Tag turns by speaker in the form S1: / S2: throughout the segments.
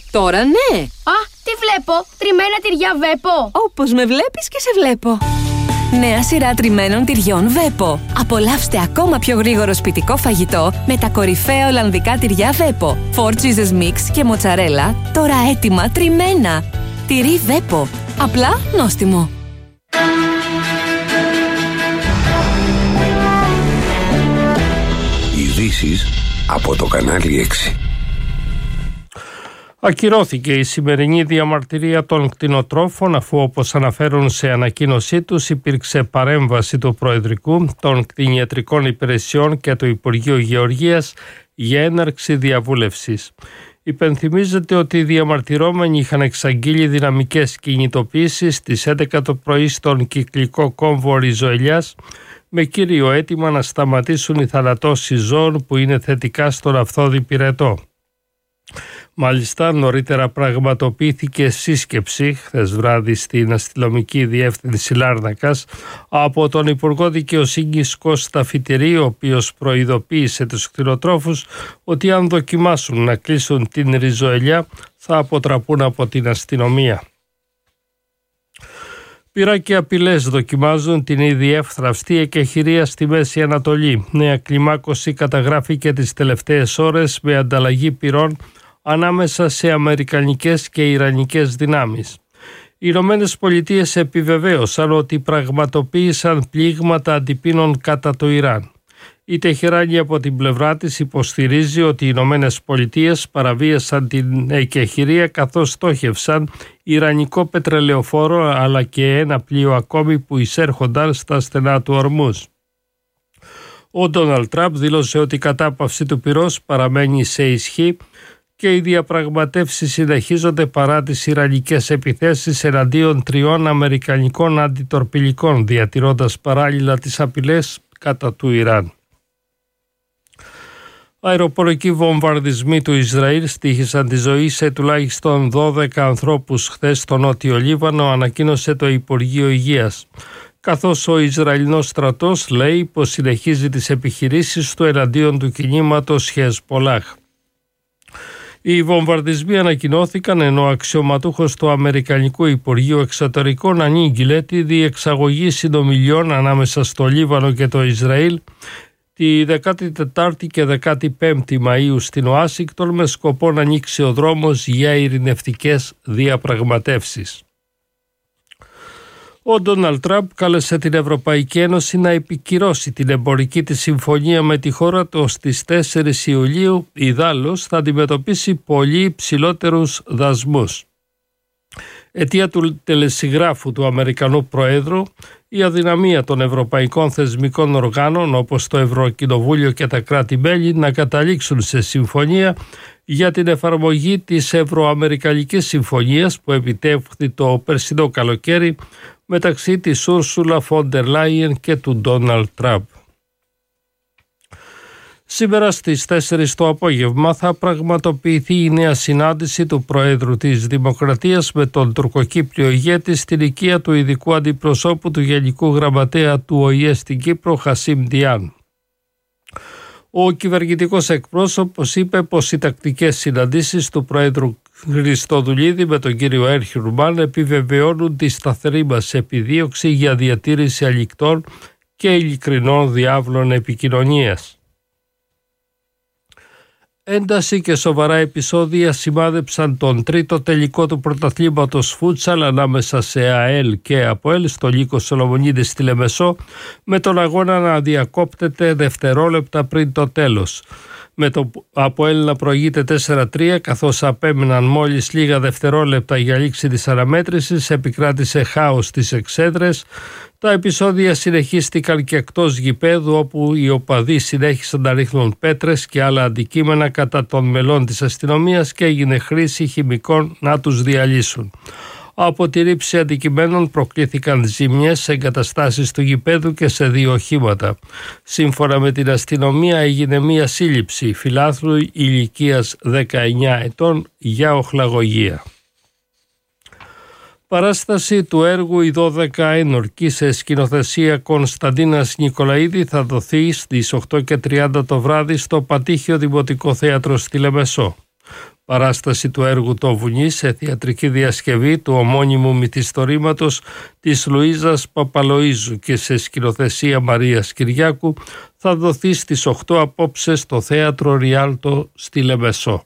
S1: Τώρα ναι.
S2: Α, τι βλέπω, τριμμένα τυριά Βέπο.
S1: Όπως με βλέπεις και σε βλέπω. Νέα σειρά τριμμένων τυριών Βέπο. Απολαύστε ακόμα πιο γρήγορο σπιτικό φαγητό με τα κορυφαία ολλανδικά τυριά Βέπο. 4 cheeses mix και μοτσαρέλα, τώρα έτοιμα τριμμένα. Τυρί Βέπο. Απλά νόστιμο.
S3: Ειδήσεις από το κανάλι 6.
S4: Ακυρώθηκε η σημερινή διαμαρτυρία των κτηνοτρόφων αφού, όπως αναφέρουν σε ανακοίνωσή τους, υπήρξε παρέμβαση του Προεδρικού, των κτηνιατρικών υπηρεσιών και του Υπουργείου Γεωργίας για έναρξη διαβούλευσης. Υπενθυμίζεται ότι οι διαμαρτυρόμενοι είχαν εξαγγείλει δυναμικές κινητοποίησεις στις 11 το πρωί στον κυκλικό κόμβο Ριζοελιάς με κύριο αίτημα να σταματήσουν οι θανατώσεις ζώων που είναι θετικά στον Αυθόδη Πυρετό. Μάλιστα, νωρίτερα πραγματοποιήθηκε σύσκεψη χθες βράδυ στην αστυνομική διεύθυνση Λάρνακας από τον Υπουργό Δικαιοσύνης Κώστα Φυτηρή, ο οποίος προειδοποίησε τους κτηνοτρόφους ότι αν δοκιμάσουν να κλείσουν την Ριζοελιά θα αποτραπούν από την αστυνομία. Πειρά και απειλές δοκιμάζουν την ήδη εύθραυστη εκεχηρία στη Μέση Ανατολή. Νέα κλιμάκωση καταγράφηκε τις τελευταίες ώρες με ανταλλαγή πυρών ανάμεσα σε αμερικανικές και ιρανικές δυνάμεις. Οι Ηνωμένες Πολιτείες επιβεβαίωσαν ότι πραγματοποίησαν πλήγματα αντιπίνων κατά το Ιράν. Η Τεχεράνη από την πλευρά της υποστηρίζει ότι οι Ηνωμένες Πολιτείες παραβίασαν την εκεχηρία καθώς στόχευσαν ιρανικό πετρελαιοφόρο αλλά και ένα πλοίο ακόμη που εισέρχονταν στα στενά του Ορμούζ. Ο Ντόναλντ Τραμπ δήλωσε ότι η κατάπαυση του πυρός παραμένει σε ισχύ και οι διαπραγματεύσεις συνεχίζονται παρά τις ιρανικές επιθέσεις εναντίον 3 αμερικανικών αντιτορπιλικών, διατηρώντας παράλληλα τις απειλές κατά του Ιράν. Αεροπορικοί βομβαρδισμοί του Ισραήλ στοίχησαν τη ζωή σε τουλάχιστον 12 ανθρώπους χθες στο Νότιο Λίβανο, ανακοίνωσε το Υπουργείο Υγείας. Καθώς ο Ισραηλινός στρατός λέει πως συνεχίζει τις επιχειρήσεις του εναντίον του κινήματος Χεσπολάχ. Οι βομβαρδισμοί ανακοινώθηκαν ενώ ο αξιωματούχος του Αμερικανικού Υπουργείου Εξωτερικών ανήγγειλε τη διεξαγωγή συνομιλιών ανάμεσα στο Λίβανο και το Ισραήλ τη 14η και 15η Μαΐου στην Ουάσιγκτον με σκοπό να ανοίξει ο δρόμος για ειρηνευτικές διαπραγματεύσεις. Ο Ντόναλντ Τραμπ κάλεσε την Ευρωπαϊκή Ένωση να επικυρώσει την εμπορική της συμφωνία με τη χώρα του στις 4 Ιουλίου, ιδάλλως θα αντιμετωπίσει πολύ υψηλότερους δασμούς. Αιτία του τελεσυγράφου του Αμερικανού Προέδρου, η αδυναμία των ευρωπαϊκών θεσμικών οργάνων όπως το Ευρωκοινοβούλιο και τα κράτη-μέλη να καταλήξουν σε συμφωνία για την εφαρμογή της Ευρωαμερικανικής Συμφωνίας που επιτεύχθη το περσινό καλοκαίρι μεταξύ της Ούρσουλα Φόντερ Λάιεν και του Ντόναλντ Τραμπ. Σήμερα στις 4 το απόγευμα θα πραγματοποιηθεί η νέα συνάντηση του Προέδρου της Δημοκρατίας με τον τουρκοκύπριο ηγέτη στην οικία του ειδικού αντιπροσώπου του Γενικού Γραμματέα του ΟΗΕ στην Κύπρο, Χασίμ Διάν. Ο κυβερνητικός εκπρόσωπος είπε πως οι τακτικές συναντήσεις του Προέδρου Χριστοδουλίδη με τον κύριο Έρχιουρμαν επιβεβαιώνουν τη σταθερή μας επιδίωξη για διατήρηση ανοιχτών και ειλικρινών διάβλων επικοινωνίας. Ένταση και σοβαρά επεισόδια σημάδεψαν τον τρίτο τελικό του πρωταθλήματος φούτσαλ ανάμεσα σε ΑΕΛ και ΑΠΟΕΛ στο Λύκο Σολομονίδη στη Λεμεσό, με τον αγώνα να διακόπτεται δευτερόλεπτα πριν το τέλος. Με το ΑΠΟΕΛ να προηγείται 4-3, καθώς απέμειναν μόλις λίγα δευτερόλεπτα για λήξη της αναμέτρησης, επικράτησε χάος στις εξέδρες. Τα επεισόδια συνεχίστηκαν και εκτός γηπέδου, όπου οι οπαδοί συνέχισαν να ρίχνουν πέτρες και άλλα αντικείμενα κατά των μελών της αστυνομίας και έγινε χρήση χημικών να τους διαλύσουν. Από τη ρήψη αντικειμένων προκλήθηκαν ζημιές σε εγκαταστάσεις του γηπέδου και σε 2 οχήματα. Σύμφωνα με την αστυνομία έγινε μία σύλληψη φιλάθλου ηλικίας 19 ετών για οχλαγωγία. Παράσταση του έργου «Οι 12 Ένορκοι» σε σκηνοθεσία Κωνσταντίνας Νικολαίδη θα δοθεί στις 8:30 το βράδυ στο Πατήχιο Δημοτικό Θέατρο στη Λεμεσό. Παράσταση του έργου «Το βουνί» σε θεατρική διασκευή του ομώνυμου μυθιστορήματος της Λουίζας Παπαλοΐζου και σε σκηνοθεσία Μαρίας Κυριάκου θα δοθεί στις 8 απόψε στο Θέατρο Ριάλτο στη Λεμεσό.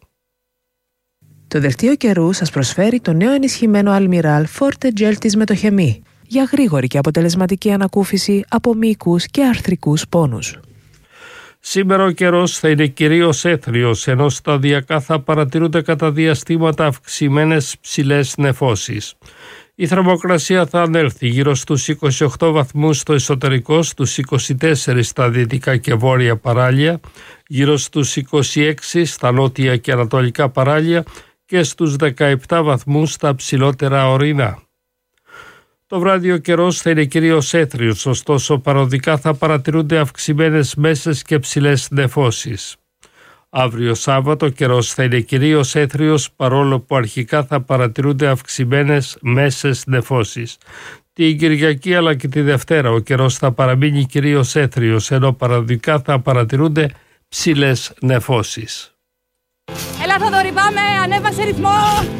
S5: Το δελτίο καιρού σας προσφέρει το νέο ενισχυμένο Αλμιράλ Forte Gel της Μετοχεμή για γρήγορη και αποτελεσματική ανακούφιση από μυϊκούς και αρθρικούς πόνους.
S4: Σήμερα ο καιρός θα είναι κυρίως έθριος, ενώ σταδιακά θα παρατηρούνται κατά διαστήματα αυξημένες ψηλές νεφώσεις. Η θερμοκρασία θα ανέλθει γύρω στους 28 βαθμούς στο εσωτερικό, στους 24 στα δυτικά και βόρεια παράλια, γύρω στους 26 στα νότια και ανατολικά παράλια και στους 17 βαθμούς στα ψηλότερα ορεινά. Το βράδυ ο καιρός θα είναι κυρίως έθριος, ωστόσο παροδικά θα παρατηρούνται αυξημένες μέσες και ψηλές νεφώσεις. Αύριο Σάββατο ο καιρός θα είναι κυρίως έθριος, παρόλο που αρχικά θα παρατηρούνται αυξημένες μέσες νεφώσεις. Την Κυριακή αλλά και τη Δευτέρα ο καιρός θα παραμείνει κυρίως έθριος, ενώ παροδικά θα παρατηρούνται ψηλές νεφώσεις.
S6: Έλα Θοδωρή, πάμε, ανέβασε ρυθμό!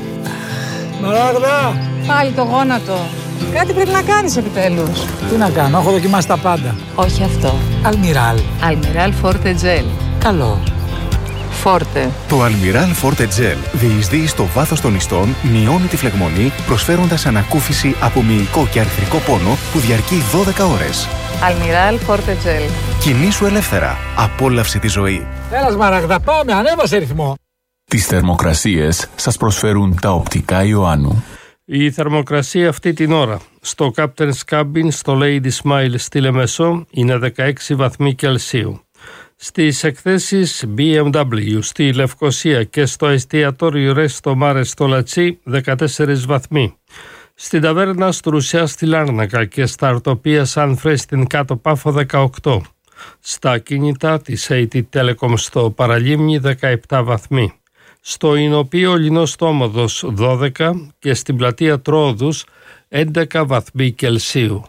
S7: Μαράγδα!
S6: Πάλι το γόνατο. Κάτι πρέπει να κάνεις επιτέλους.
S7: Τι να κάνω, έχω δοκιμάσει τα πάντα.
S6: Όχι αυτό.
S7: Αλμιράλ.
S6: Αλμιράλ Forte Gel.
S7: Καλό.
S6: Forte.
S8: Το Αλμιράλ Forte Gel διεισδύει στο βάθος των ιστών, μειώνει τη φλεγμονή, προσφέροντας ανακούφιση από μυϊκό και αρθρικό πόνο που διαρκεί 12 ώρες.
S6: Αλμιράλ Forte Gel.
S8: Κινήσου ελεύθερα. Απόλαυσε τη ζωή.
S7: Έλα Μαράγδα, πάμε, ανέβασε ρυθμό.
S9: Τις θερμοκρασίες σας προσφέρουν τα οπτικά Ιωάννου.
S4: Η θερμοκρασία αυτή την ώρα στο Captain's Cabin στο Lady Smile στη Λεμεσό είναι 16 βαθμοί Κελσίου. Στις εκθέσεις BMW στη Λευκοσία και στο εστιατόριο Resto Mare στο Λατσί 14 βαθμοί. Στην ταβέρνα Στρουσιά στη Λάρνακα και στα αρτοπία Σαν Φρέ στην Κάτω Πάφο 18. Στα κινητά της AT Telecom στο Παραλίμνη 17 βαθμοί. Στο Ινοπείο Λινόστόμοδος 12 και στην πλατεία Τρόδους 11 βαθμοί Κελσίου.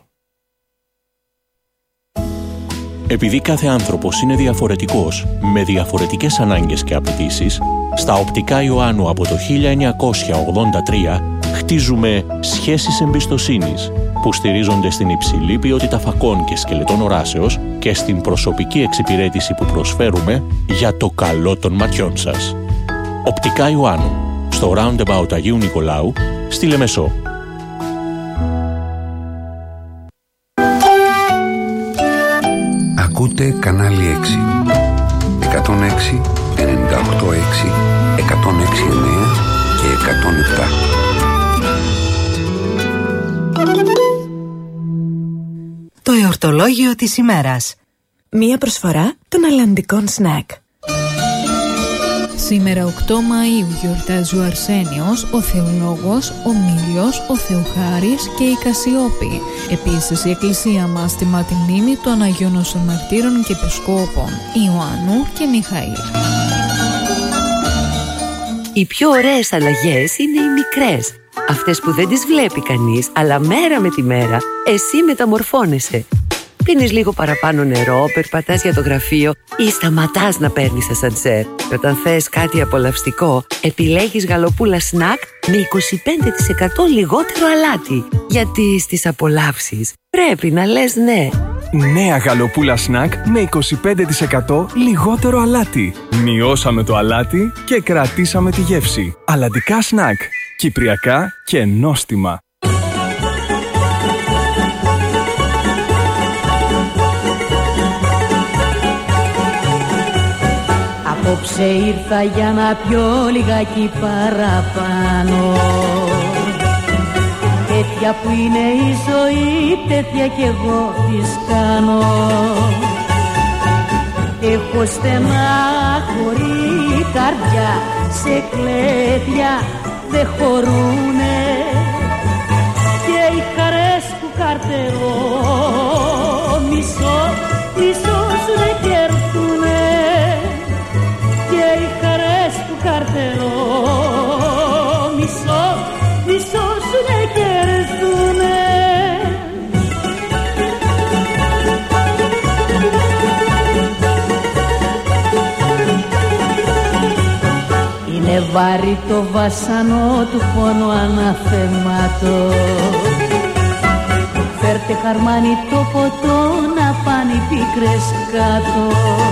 S10: Επειδή κάθε άνθρωπος είναι διαφορετικός, με διαφορετικές ανάγκες και απαιτήσεις, στα οπτικά Ιωάννου από το 1983 χτίζουμε σχέσεις εμπιστοσύνης που στηρίζονται στην υψηλή ποιότητα φακών και σκελετών οράσεως και στην προσωπική εξυπηρέτηση που προσφέρουμε για το καλό των ματιών σας. Οπτικά Ιωάννου, στο Roundabout Αγίου Νικολάου, στη Λεμεσό.
S3: Ακούτε κανάλι 6. 106, 98,6, 106,9 και 107.
S11: Το εορτολόγιο της ημέρας.
S5: Μία προσφορά των αλλαντικών σνακ.
S12: Σήμερα 8 Μαΐου γιορτάζει ο Αρσένιος, ο Θεολόγος, ο Μήλιος, ο Θεοχάρης και η Κασιόπη. Επίσης η Εκκλησία μας τιμά τη μνήμη των Αγίων Όσων Μαρτύρων και Επισκόπων Ιωάννου και Μιχαήλ.
S13: Οι πιο ωραίες αλλαγές είναι οι μικρές. Αυτές που δεν τις βλέπει κανείς, αλλά μέρα με τη μέρα εσύ μεταμορφώνεσαι. Πίνεις λίγο παραπάνω νερό, περπατάς για το γραφείο ή σταματάς να παίρνεις ασανσέρ. Και όταν θες κάτι απολαυστικό, επιλέγεις γαλοπούλα σνακ με 25% λιγότερο αλάτι. Γιατί στις απολαύσεις πρέπει να λες ναι.
S14: Νέα γαλοπούλα σνακ με 25% λιγότερο αλάτι. Μειώσαμε το αλάτι και κρατήσαμε τη γεύση. Αλλαντικά σνακ. Κυπριακά και νόστιμα.
S15: Απόψε ήρθα για να πιω λιγάκι παραπάνω. Τέτοια που είναι η ζωή, τέτοια κι εγώ της κάνω. Έχω στενάχωρη καρδιά, σε κλαίδια δε χωρούνε. Και οι χαρές που καρτερώ μισό σου δεν κερδούνε. Και οι χαρές που καρτερώ μισό σου δεν κερδούνε. Είναι βάρη το βασανό του πόνο αναθεμάτο. Φέρτε χαρμάνι το ποτό να πάνε οι πίκρες κάτω.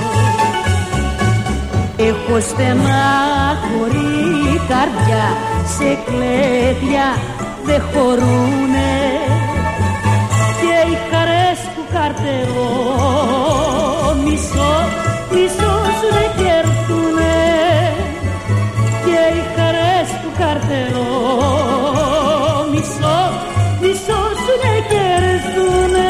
S15: Έχω στενάχωρη καρδιά, σε κλαίδια δεν χωρούνε και οι χαρές που καρτερώ μισό σου δεν κερδούνε και οι χαρές που καρτερώ μισό σου δεν κερδούνε.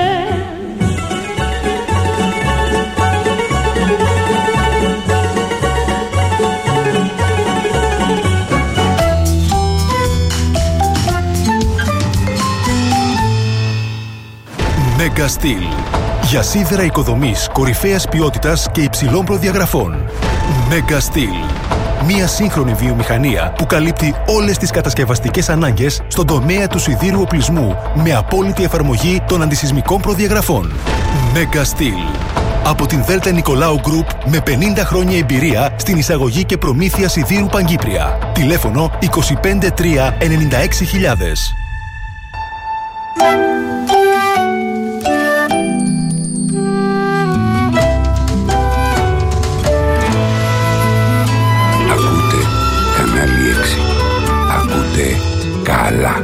S8: Mega Steel. Για σίδερα οικοδομής κορυφαίας ποιότητας και υψηλών προδιαγραφών. Mega Steel. Μια σύγχρονη βιομηχανία που καλύπτει όλες τις κατασκευαστικές ανάγκες στον τομέα του σιδήρου οπλισμού με απόλυτη εφαρμογή των αντισυσμικών προδιαγραφών. Mega Steel. Από την Δέλτα Νικολάου Group με 50 χρόνια εμπειρία στην εισαγωγή και προμήθεια σιδήρου Παγκύπρια. Τηλέφωνο 253 96 000.
S3: Ακούτε καλά.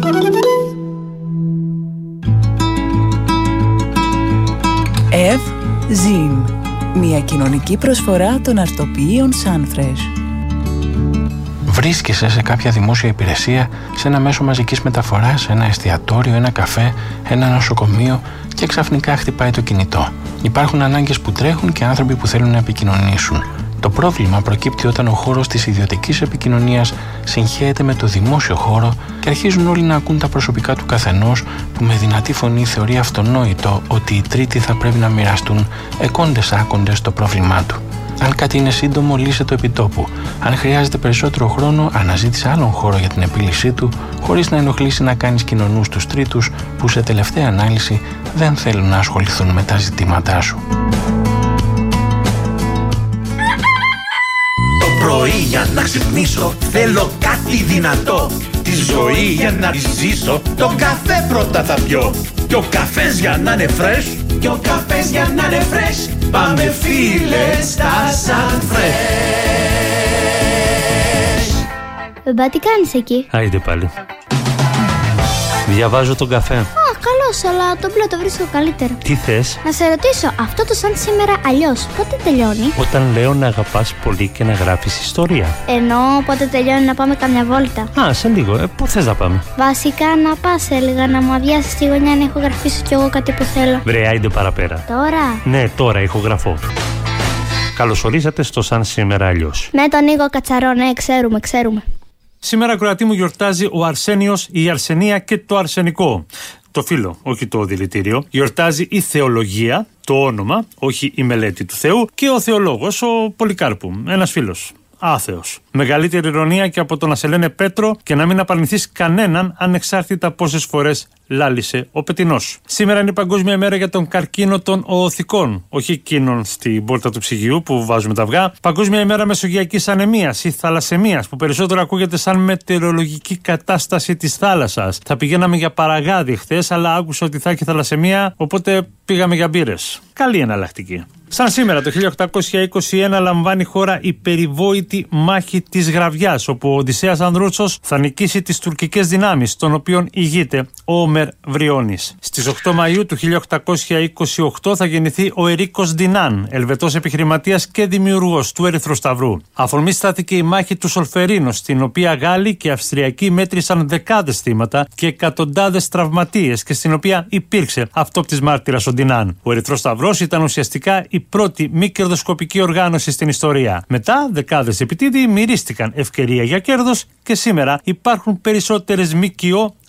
S16: Ζιν. Μια κοινωνική προσφορά των αρτοποιείων Sunfresh.
S17: Βρίσκεσαι σε κάποια δημόσια υπηρεσία, σε ένα μέσο μαζικής μεταφοράς, ένα εστιατόριο, ένα καφέ, ένα νοσοκομείο και ξαφνικά χτυπάει το κινητό. Υπάρχουν ανάγκες που τρέχουν και άνθρωποι που θέλουν να επικοινωνήσουν. Το πρόβλημα προκύπτει όταν ο χώρος της ιδιωτικής επικοινωνίας συγχέεται με το δημόσιο χώρο και αρχίζουν όλοι να ακούν τα προσωπικά του καθενός που με δυνατή φωνή θεωρεί αυτονόητο ότι οι τρίτοι θα πρέπει να μοιραστούν εκόντες άκοντες το πρόβλημά του. Αν κάτι είναι σύντομο, λύσε το επιτόπου. Αν χρειάζεται περισσότερο χρόνο, αναζήτησε άλλον χώρο για την επίλυσή του, χωρίς να ενοχλήσει να κάνεις κοινωνούς τους τρίτους που σε τελευταία ανάλυση δεν θέλουν να ασχοληθούν με τα ζητήματά σου.
S18: Πρωί για να ξυπνήσω θέλω κάτι δυνατό. Τη ζωή για να τη ζήσω τον καφέ πρώτα θα πιω. Και ο καφές για να είναι fresh, και ο καφές για να είναι fresh, πάμε φίλε στα Sunfresh.
S2: Μπαμπά, τι κάνεις εκεί?
S19: Άιντε πάλι. Διαβάζω τον καφέ.
S2: Καλώς, αλλά το μπλε το βρίσκω καλύτερο.
S19: Τι θες?
S2: Να σε ρωτήσω, αυτό το σαν σήμερα αλλιώς, πότε τελειώνει?
S19: Όταν λέω να αγαπάς πολύ και να γράφεις ιστορία.
S2: Ενώ πότε τελειώνει να πάμε καμιά βόλτα?
S19: Σε λίγο. Πού θες να πάμε?
S2: Βασικά να πας, έλεγα, να μου αδειάσεις τη γωνιά να ηχογραφήσω κι εγώ κάτι που θέλω.
S19: Βρε, άιντε παραπέρα.
S2: Τώρα?
S19: Ναι, τώρα ηχογραφώ. Καλωσορίσατε στο Σαν σήμερα αλλιώς.
S2: Με τον Νίκο Κατσαρό, ναι, ξέρουμε.
S20: Σήμερα, Κροατή μου, γιορτάζει ο Αρσένιος, η Αρσενία και το αρσενικό. Το φύλλο, όχι το δηλητήριο. Γιορτάζει η θεολογία, το όνομα, όχι η μελέτη του Θεού, και ο θεολόγος, ο Πολυκάρπου, ένας φίλος. Άθεος. Μεγαλύτερη ειρωνία και από το να σε λένε Πέτρο και να μην απαρνηθείς κανέναν ανεξάρτητα πόσες φορές λάλησε ο πετεινός. Σήμερα είναι η Παγκόσμια Μέρα για τον καρκίνο των οοθικών, όχι εκείνων στην πόρτα του ψυγείου που βάζουμε τα αυγά. Παγκόσμια ημέρα μεσογειακής ανεμίας ή θαλασσεμίας, που περισσότερο ακούγεται σαν μετεωρολογική κατάσταση της θάλασσας. Θα πηγαίναμε για παραγάδι χθες, αλλά άκουσα ότι θα έχει θαλασσεμία, οπότε πήγαμε για μπύρες. Καλή εναλλακτική. Σαν σήμερα το 1821 λαμβάνει η χώρα η περιβόητη μάχη της Γραβιάς, όπου ο Οδυσσέας Ανδρούτσος θα νικήσει τις τουρκικές δυνάμεις, των οποίων ηγείται ο Όμερ Βριώνης. Στις 8 Μαΐου του 1828 θα γεννηθεί ο Ερίκος Ντινάν, Ελβετός επιχειρηματίας και δημιουργός του Ερυθρού Σταυρού. Αφορμή στάθηκε η μάχη του Σολφερίνο, στην οποία Γάλλοι και Αυστριακοί μέτρησαν δεκάδες θύματα και εκατοντάδες τραυματίες και στην οποία υπήρξε αυτόπτης μάρτυρας ο Ντινάν. Ο Ερυθρός Σταυρός ήταν ουσιαστικά η πρώτη μη κερδοσκοπική οργάνωση στην ιστορία. Μετά, δεκάδες επιτίδιοι μυρίστηκαν ευκαιρία για κέρδος και σήμερα υπάρχουν περισσότερες ΜΚΟ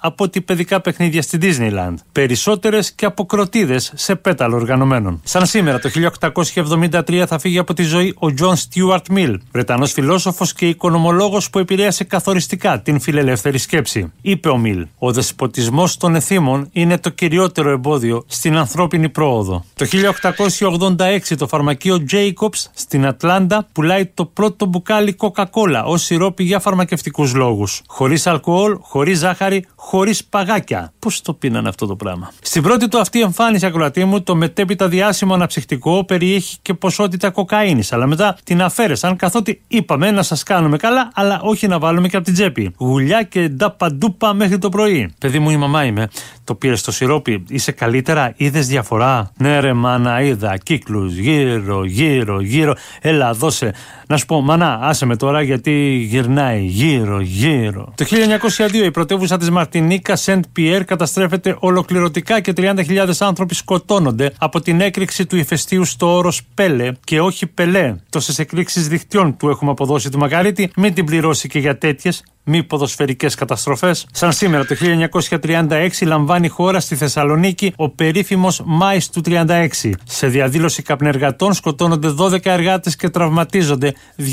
S20: από ότι παιδικά παιχνίδια στη Disneyland. Περισσότερες και από κροτίδες σε πέταλο οργανωμένων. Σαν σήμερα το 1873 θα φύγει από τη ζωή ο John Stuart Mill, Βρετανός φιλόσοφος και οικονομολόγος που επηρέασε καθοριστικά την φιλελεύθερη σκέψη. Είπε ο Mill: «Ο δεσποτισμός των εθήμων είναι το κυριότερο εμπόδιο στην ανθρώπινη πρόοδο». Το 1886 το φαρμακείο Jacobs στην Ατλάντα πουλάει το πρώτο μπουκάλι Coca-Cola ως σιρόπι για φαρμακευτικούς λόγους. Χωρίς αλκοόλ, χωρίς ζάχαρη, χωρίς παγάκια. Πώς το πίνανε αυτό το πράγμα. Στην πρώτη του αυτή εμφάνιση, ακροατή μου, το μετέπειτα διάσημο αναψυχτικό περιέχει και ποσότητα κοκαίνης, αλλά μετά την αφαίρεσαν καθότι είπαμε να σας κάνουμε καλά, αλλά όχι να βάλουμε και από την τσέπη. Γουλιά και νταπαντούπα μέχρι το πρωί. Παιδί μου, η μαμά είμαι. Το πήρες το σιρόπι, είσαι καλύτερα, είδες διαφορά? Ναι, ρε μάνα, είδα κύκλους γύρω. Έλα, δώσε. Να σου πω, μανά, άσε με τώρα γιατί γυρνάει γύρω. Το 1902 η πρωτεύουσα της Μαρτινίκα, Σεντ Πιέρ, καταστρέφεται ολοκληρωτικά και 30.000 άνθρωποι σκοτώνονται από την έκρηξη του ηφαιστείου στο όρος Πέλε και όχι Πελέ. Τόσες εκρήξεις δικτυών του έχουμε αποδώσει του Μακαρίτη, μην την πληρώσει και για τέτοιες μη ποδοσφαιρικές καταστροφές. Σαν σήμερα το 1936 λαμβάνει χώρα στη Θεσσαλονίκη ο περίφημος Μάης του 36. Σε διαδήλωση καπνεργατών σκοτώνονται 12 εργάτες και τραυματίζονται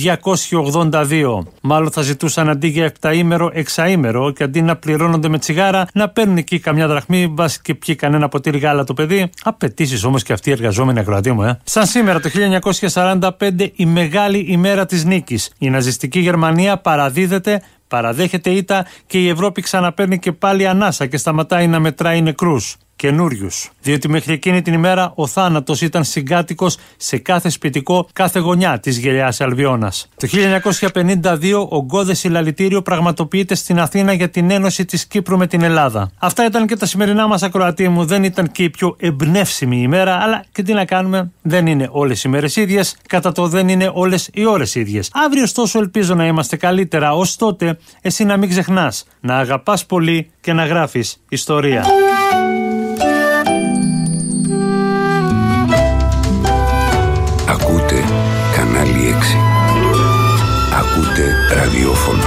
S20: 282. Μάλλον θα ζητούσαν αντί για 7ήμερο, 6ήμερο και αντί να πληρώνονται με τσιγάρα να παίρνουν εκεί καμιά δραχμή, μπας και πιει κανένα ποτήρι γάλα το παιδί. Απαιτήσεις όμως και αυτοί οι εργαζόμενοι, ακροατή μου, Σαν σήμερα το 1945 η μεγάλη ημέρα της νίκης. Η ναζιστική Γερμανία παραδέχεται ήττα και η Ευρώπη ξαναπαίρνει και πάλι ανάσα και σταματάει να μετράει νεκρούς. Καινούριους. Διότι μέχρι εκείνη την ημέρα ο θάνατος ήταν συγκάτοικος σε κάθε σπιτικό, κάθε γωνιά της γελιάς Αλβιώνας. Το 1952 ο γκώδες συλλαλητήριο πραγματοποιείται στην Αθήνα για την ένωση της Κύπρου με την Ελλάδα. Αυτά ήταν και τα σημερινά μας, ακροατή μου. Δεν ήταν και η πιο εμπνεύσιμη ημέρα, αλλά και τι να κάνουμε, δεν είναι όλες οι μέρες ίδιες, κατά το δεν είναι όλες οι ώρες ίδιες. Αύριο, ωστόσο, ελπίζω να είμαστε καλύτερα. Ως τότε, εσύ να μην ξεχνάς να αγαπάς πολύ και να γράφεις ιστορία.
S3: Ακούτε κανάλι 6. Ακούτε ραδιόφωνο.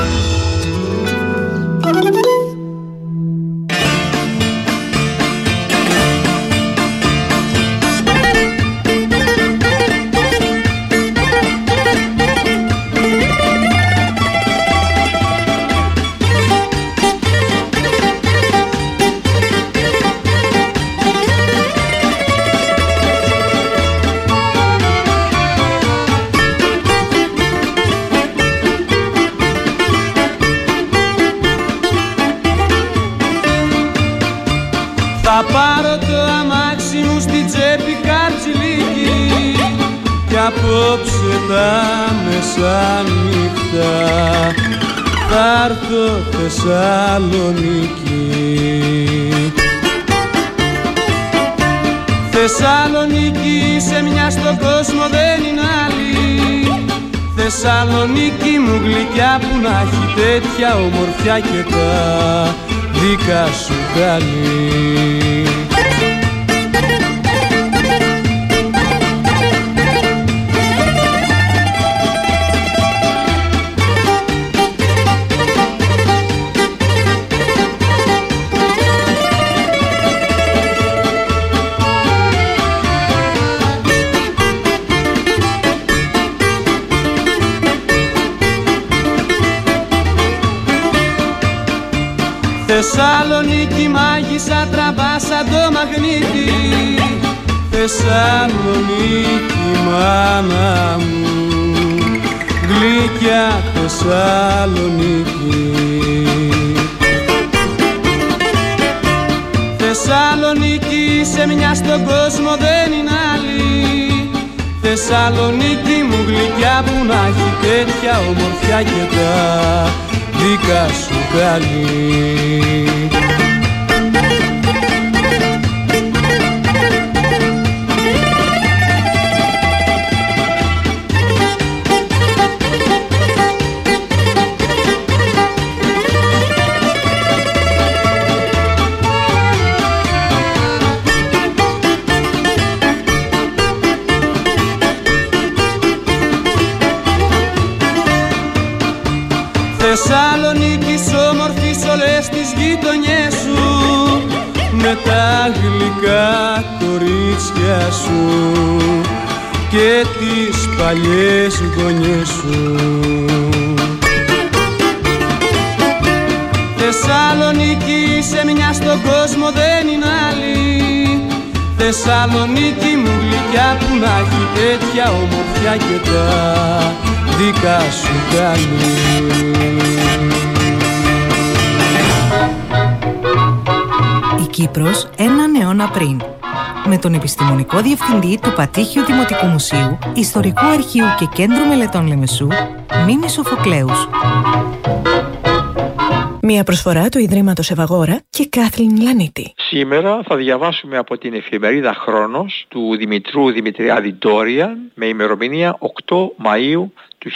S21: Θα πάρω το αμάξι μου στη τσέπη Καρτσιλίκη κι απόψε τα μεσάνυχτα θα έρθω Θεσσαλονίκη. Θεσσαλονίκη σε μια στον κόσμο δεν είναι άλλη. Θεσσαλονίκη μου γλυκιά που να έχει τέτοια ομορφιά και τα δικά σου καλή. Θεσσαλονίκη μάγισσα τραβά σαν το μαγνήτη. Θεσσαλονίκη μάνα μου, γλυκιά Θεσσαλονίκη. Θεσσαλονίκη σε μια στον κόσμο δεν είναι άλλη. Θεσσαλονίκη μου γλυκιά που να έχει τέτοια ομορφιά και τα δικά σου καλή. Θεσσαλονίκη όμορφη δεις όλες τις γειτονιές σου με τα γλυκά κορίτσια σου και τις παλιές γωνιές σου. Θεσσαλονίκη σε μια στον κόσμο δεν είναι άλλη. Θεσσαλονίκη μου γλυκιά που να έχει τέτοια ομορφιά και τα δικά σου κάνει.
S11: Η Κύπρος έναν αιώνα πριν. Με τον επιστημονικό διευθυντή του Πατήχιου Δημοτικού Μουσείου, Ιστορικού Αρχείου και Κέντρου Μελετών Λεμεσού, Μίμη Σοφοκλέους. Μια προσφορά του Ιδρύματος Ευαγόρα και Κάθλιν Λανίτη.
S1: Σήμερα θα διαβάσουμε από την εφημερίδα Χρόνος του Δημητρού Δημητριάδη Ντόριαν με ημερομηνία 8 Μαΐου του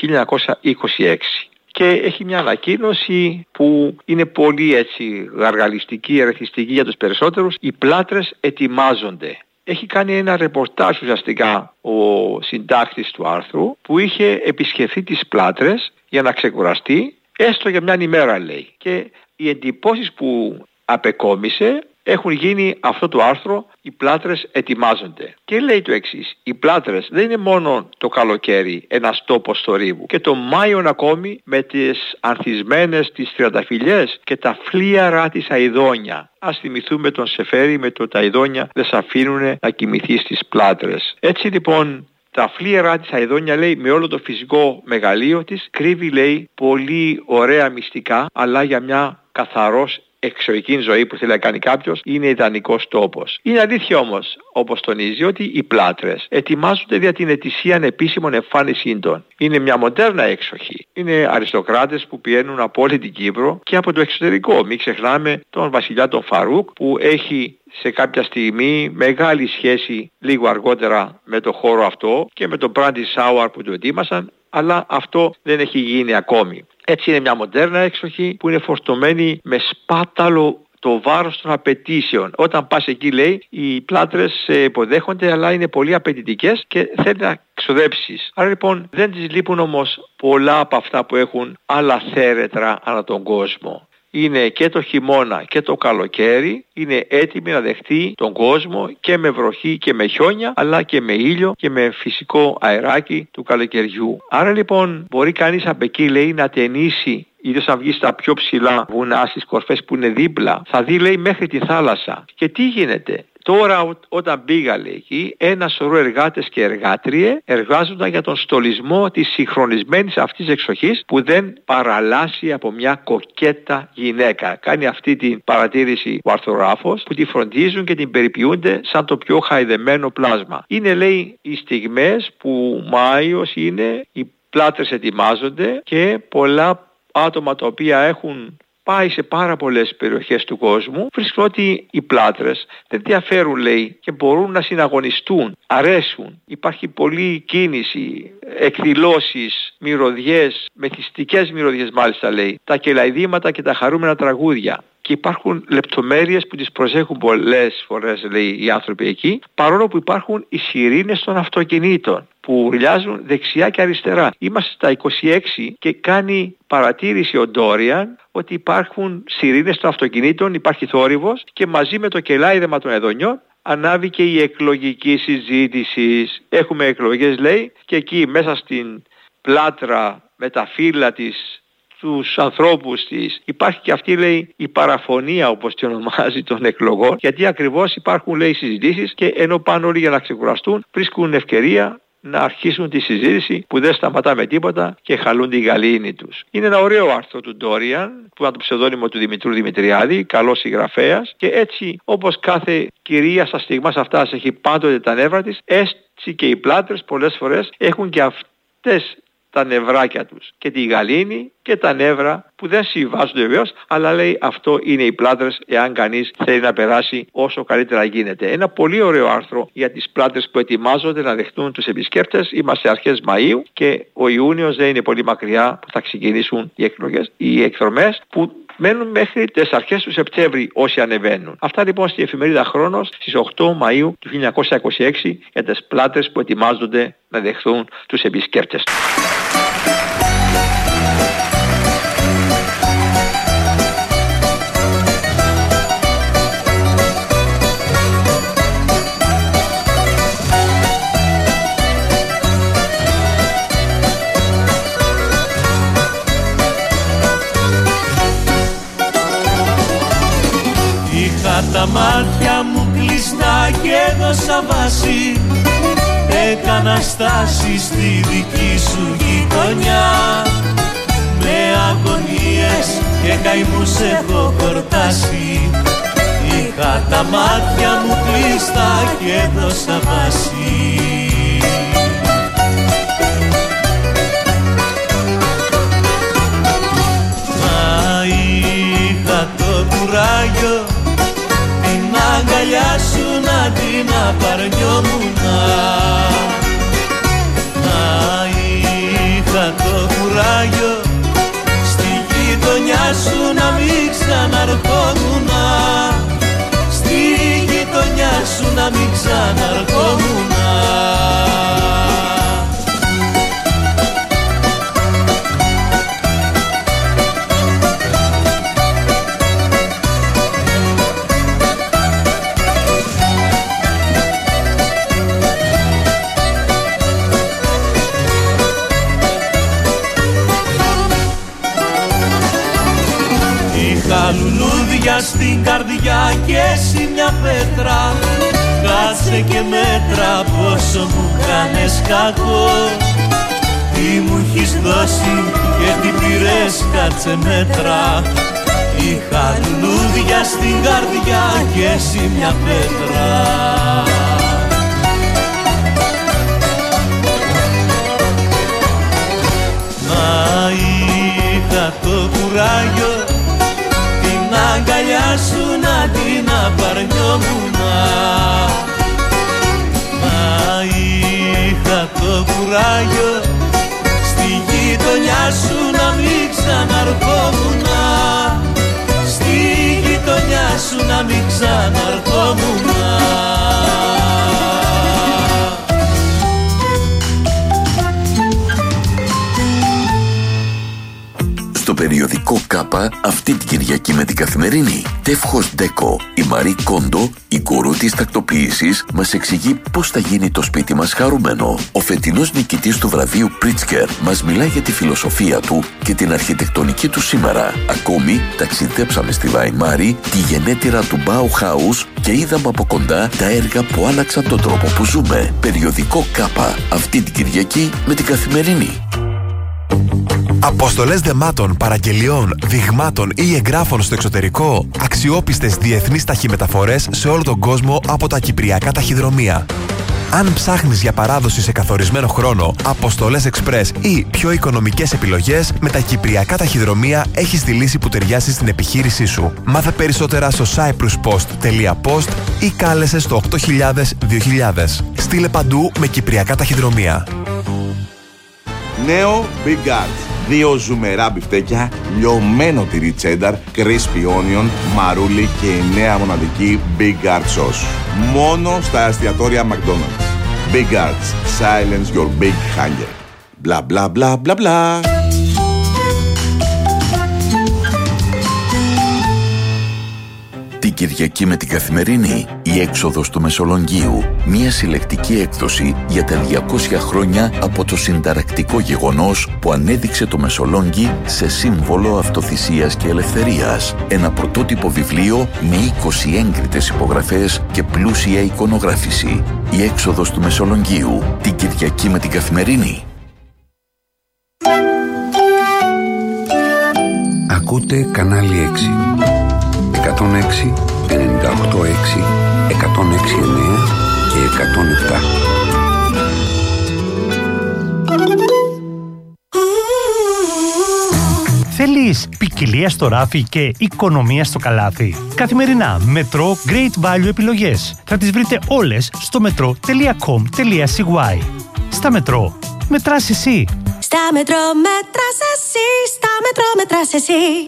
S1: 1926. Και έχει μια ανακοίνωση που είναι πολύ έτσι γαργαλιστική, ερεθιστική για τους περισσότερους. Οι πλάτρες ετοιμάζονται. Έχει κάνει ένα ρεπορτάζ ουσιαστικά ο συντάκτης του άρθρου που είχε επισκεφθεί τις πλάτρες για να ξεκουραστεί, έστω για μια ημέρα λέει. Και οι εντυπώσεις που απεκόμισε έχουν γίνει αυτό το άρθρο «Οι πλάτρες ετοιμάζονται». Και λέει το εξής: οι πλάτρες δεν είναι μόνο το καλοκαίρι ένας τόπος θορύβου. Και το Μάιον ακόμη με τις ανθισμένες τις τριανταφυλλιές και τα φλίαρα της αηδόνια. Ας θυμηθούμε τον Σεφέρη με το «τα αηδόνια δεν σ' αφήνουνε να κοιμηθεί στις πλάτρες». Έτσι λοιπόν τα φλίαρα της αηδόνια λέει με όλο το φυσικό μεγαλείο της κρύβει λέει πολύ ωραία μυστικά, αλλά για μια καθαρός εξωική ζωή που θέλει να κάνει κάποιος είναι ιδανικός τόπος. Είναι αλήθεια όμως, όπως τονίζει, ότι οι πλάτρες ετοιμάζονται για την ετησίαν επίσημων εμφάνισή των. Είναι μια μοντέρνα έξοχη. Είναι αριστοκράτες που πηγαίνουν από όλη την Κύπρο και από το εξωτερικό. Μην ξεχνάμε τον βασιλιά τον Φαρούκ που έχει σε κάποια στιγμή μεγάλη σχέση λίγο αργότερα με το χώρο αυτό και με τον Μπράντι Σάουαρ που το ετοίμασαν, αλλά αυτό δεν έχει γίνει ακόμη. Έτσι είναι μια μοντέρνα έξοχη που είναι φορτωμένη με σπάταλο το βάρος των απαιτήσεων. Όταν πας εκεί λέει οι πλάτρες σε υποδέχονται, αλλά είναι πολύ απαιτητικές και θέλει να ξοδέψεις. Άρα λοιπόν δεν τις λείπουν όμως πολλά από αυτά που έχουν άλλα θέρετρα ανά τον κόσμο. Είναι και το χειμώνα και το καλοκαίρι, είναι έτοιμη να δεχτεί τον κόσμο και με βροχή και με χιόνια, αλλά και με ήλιο και με φυσικό αεράκι του καλοκαιριού. Άρα λοιπόν μπορεί κανείς από εκεί λέει να ταινίσει, ιδίως να βγει στα πιο ψηλά βουνά, στις κορφές που είναι δίπλα, θα δει λέει μέχρι τη θάλασσα. Και τι γίνεται? Τώρα όταν πήγα λέει εκεί, ένα σωρό εργάτες και εργάτριε εργάζονταν για τον στολισμό της συγχρονισμένης αυτής εξοχής που δεν παραλλάσσει από μια κοκέτα γυναίκα. Κάνει αυτή την παρατήρηση ο αρθογράφος που τη φροντίζουν και την περιποιούνται σαν το πιο χαϊδεμένο πλάσμα. Είναι λέει οι στιγμές που Μάιος είναι, οι πλάτρες ετοιμάζονται και πολλά άτομα τα οποία έχουν πάει σε πάρα πολλές περιοχές του κόσμου βρίσκουν ότι οι πλάτρες δεν διαφέρουν λέει και μπορούν να συναγωνιστούν, αρέσουν. Υπάρχει πολλή κίνηση, εκδηλώσεις, μυρωδιές, μεθυστικές μυρωδιές μάλιστα λέει, τα κελαηδήματα και τα χαρούμενα τραγούδια. Και υπάρχουν λεπτομέρειες που τις προσέχουν πολλές φορές λέει οι άνθρωποι εκεί, παρόλο που υπάρχουν οι σιρήνες των αυτοκινήτων που ουρλιάζουν δεξιά και αριστερά. Είμαστε στα 26 και κάνει παρατήρηση ο Ντόριαν ότι υπάρχουν σιρήνες των αυτοκινήτων, υπάρχει θόρυβος και μαζί με το κελάιδεμα των εδονιών ανάβει και η εκλογική συζήτηση. Έχουμε εκλογές λέει και εκεί μέσα στην πλάτρα με τα φύλλα της, τους ανθρώπους της, υπάρχει και αυτή λέει η παραφωνία όπως τη ονομάζει των εκλογών, γιατί ακριβώς υπάρχουν λέει συζητήσεις και ενώ πάνε όλοι για να ξεκουραστούν βρίσκουν ευκαιρία να αρχίσουν τη συζήτηση που δεν σταματά με τίποτα και χαλούν τη γαλήνη τους. Είναι ένα ωραίο άρθρο του Ντόριαν που είναι το ψευδόνυμο του Δημητρού Δημητριάδη, καλός συγγραφέας, και έτσι όπως κάθε κυρία στα στιγμάς αυτά έχει πάντοτε τα νεύρα της, έτσι και οι πλάτρες πολλές φορές έχουν και αυτές τα νευράκια τους και τη γαλήνη και τα νεύρα που δεν συμβάζονται βεβαίως, αλλά λέει αυτό είναι οι πλάτρες εάν κανείς θέλει να περάσει όσο καλύτερα γίνεται. Ένα πολύ ωραίο άρθρο για τις πλάτρες που ετοιμάζονται να δεχτούν τους επισκέπτες. Είμαστε αρχές Μαΐου και ο Ιούνιος δεν είναι πολύ μακριά που θα ξεκινήσουν οι εκλογές, οι εκδρομές που μένουν μέχρι τις αρχές του Σεπτέμβρη όσοι ανεβαίνουν. Αυτά λοιπόν στη εφημερίδα Χρόνος στις 8 Μαΐου του 1926 για τις πλάτρες που ετοιμάζονται να δεχθούν τους επισκέπτες.
S21: τα μάτια μου κλειστά και έδωσα βάση. Έκανα στάση στη δική σου γειτονιά. Με αγωνίες και καημούς έχω χορτάσει. Είχα τα μάτια μου κλειστά και έδωσα βάση. Μα είχα το κουράγιο την αγκαλιά σου να την απαρνιόμουνα. Μα είχα το κουράγιο στη γειτονιά σου να μην ξαναρχόμουνα. Στη γειτονιά σου να μην ξαναρχόμουνα. Είχα λουλούδια στην καρδιά και εσύ μια πέτρα. Κάτσε και μέτρα πόσο μου κάνες κακό. Τι μου έχεις δώσει και τι πήρες, κάτσε μέτρα. Είχα λουλούδια στην καρδιά και εσύ μια πέτρα. Μα είχα το κουράγιο την αγκαλιά σου να την απαρνιόμουνα. Μα είχα το κουράγιο στη γειτονιά σου να μην ξαναρχόμουνα. Στη γειτονιά σου να μην ξαναρχόμουνα.
S6: Στο περιοδικό Κάπα αυτή την Κυριακή με την Καθημερινή, Τεύχος Ντέκο, η Μαρή Κόντο, η γκουρού της τακτοποίησης, μας εξηγεί πώς θα γίνει το σπίτι μας χαρούμενο. Ο φετινός νικητής του βραβείου Πρίτσκερ μας μιλά για τη φιλοσοφία του και την αρχιτεκτονική του σήμερα. Ακόμη, ταξιδέψαμε στη Βαϊμάρη, τη γενέτειρα του Bauhaus και είδαμε από κοντά τα έργα που άλλαξαν τον τρόπο που ζούμε. Περιοδικό Κάπα αυτή την Κυριακή με την Καθημερινή.
S22: Αποστολές δεμάτων, παραγγελιών, δειγμάτων ή εγγράφων στο εξωτερικό. Αξιόπιστες διεθνείς ταχυμεταφορές σε όλο τον κόσμο από τα κυπριακά ταχυδρομεία. Αν ψάχνεις για παράδοση σε καθορισμένο χρόνο, αποστολές express ή πιο οικονομικές επιλογές, με τα κυπριακά ταχυδρομεία έχεις τη λύση που ταιριάζει στην επιχείρησή σου. Μάθε περισσότερα στο cypruspost.post ή κάλεσε στο 8000-2000. Στείλε παντού με κυπριακά ταχυδρομεία.
S23: Νέο Big Guards. 2 ζουμερά μπιφτέκια, λιωμένο τυρί τσένταρ, crispy onion, μαρούλι και η νέα μοναδική Big Guard sauce. Μόνο στα εστιατόρια McDonald's. Big Guards. Silence your big hunger. Μπλα μπλα μπλα μπλα μπλα.
S6: Την Κυριακή με την Καθημερινή, η έξοδος του Μεσολογγίου. Μια συλλεκτική έκδοση για τα 200 χρόνια από το συνταρακτικό γεγονός που ανέδειξε το Μεσολόγγι σε σύμβολο αυτοθυσίας και ελευθερίας. Ένα πρωτότυπο βιβλίο με 20 έγκριτες υπογραφές και πλούσια εικονογράφηση. Η έξοδος του Μεσολογγίου. Την Κυριακή με την Καθημερινή.
S3: Ακούτε κανάλι 6. 106, 98,6, 106,9 και 107.
S24: Θέλεις ποικιλία στο ράφι και οικονομία στο καλάθι? Καθημερινά Μετρό Great Value επιλογές. Θα τις βρείτε όλες στο metro.com.cy. Στα Μετρό, μετράς εσύ.
S25: Στα Μετρό μετράς εσύ. Στα Μετρό μετράς εσύ.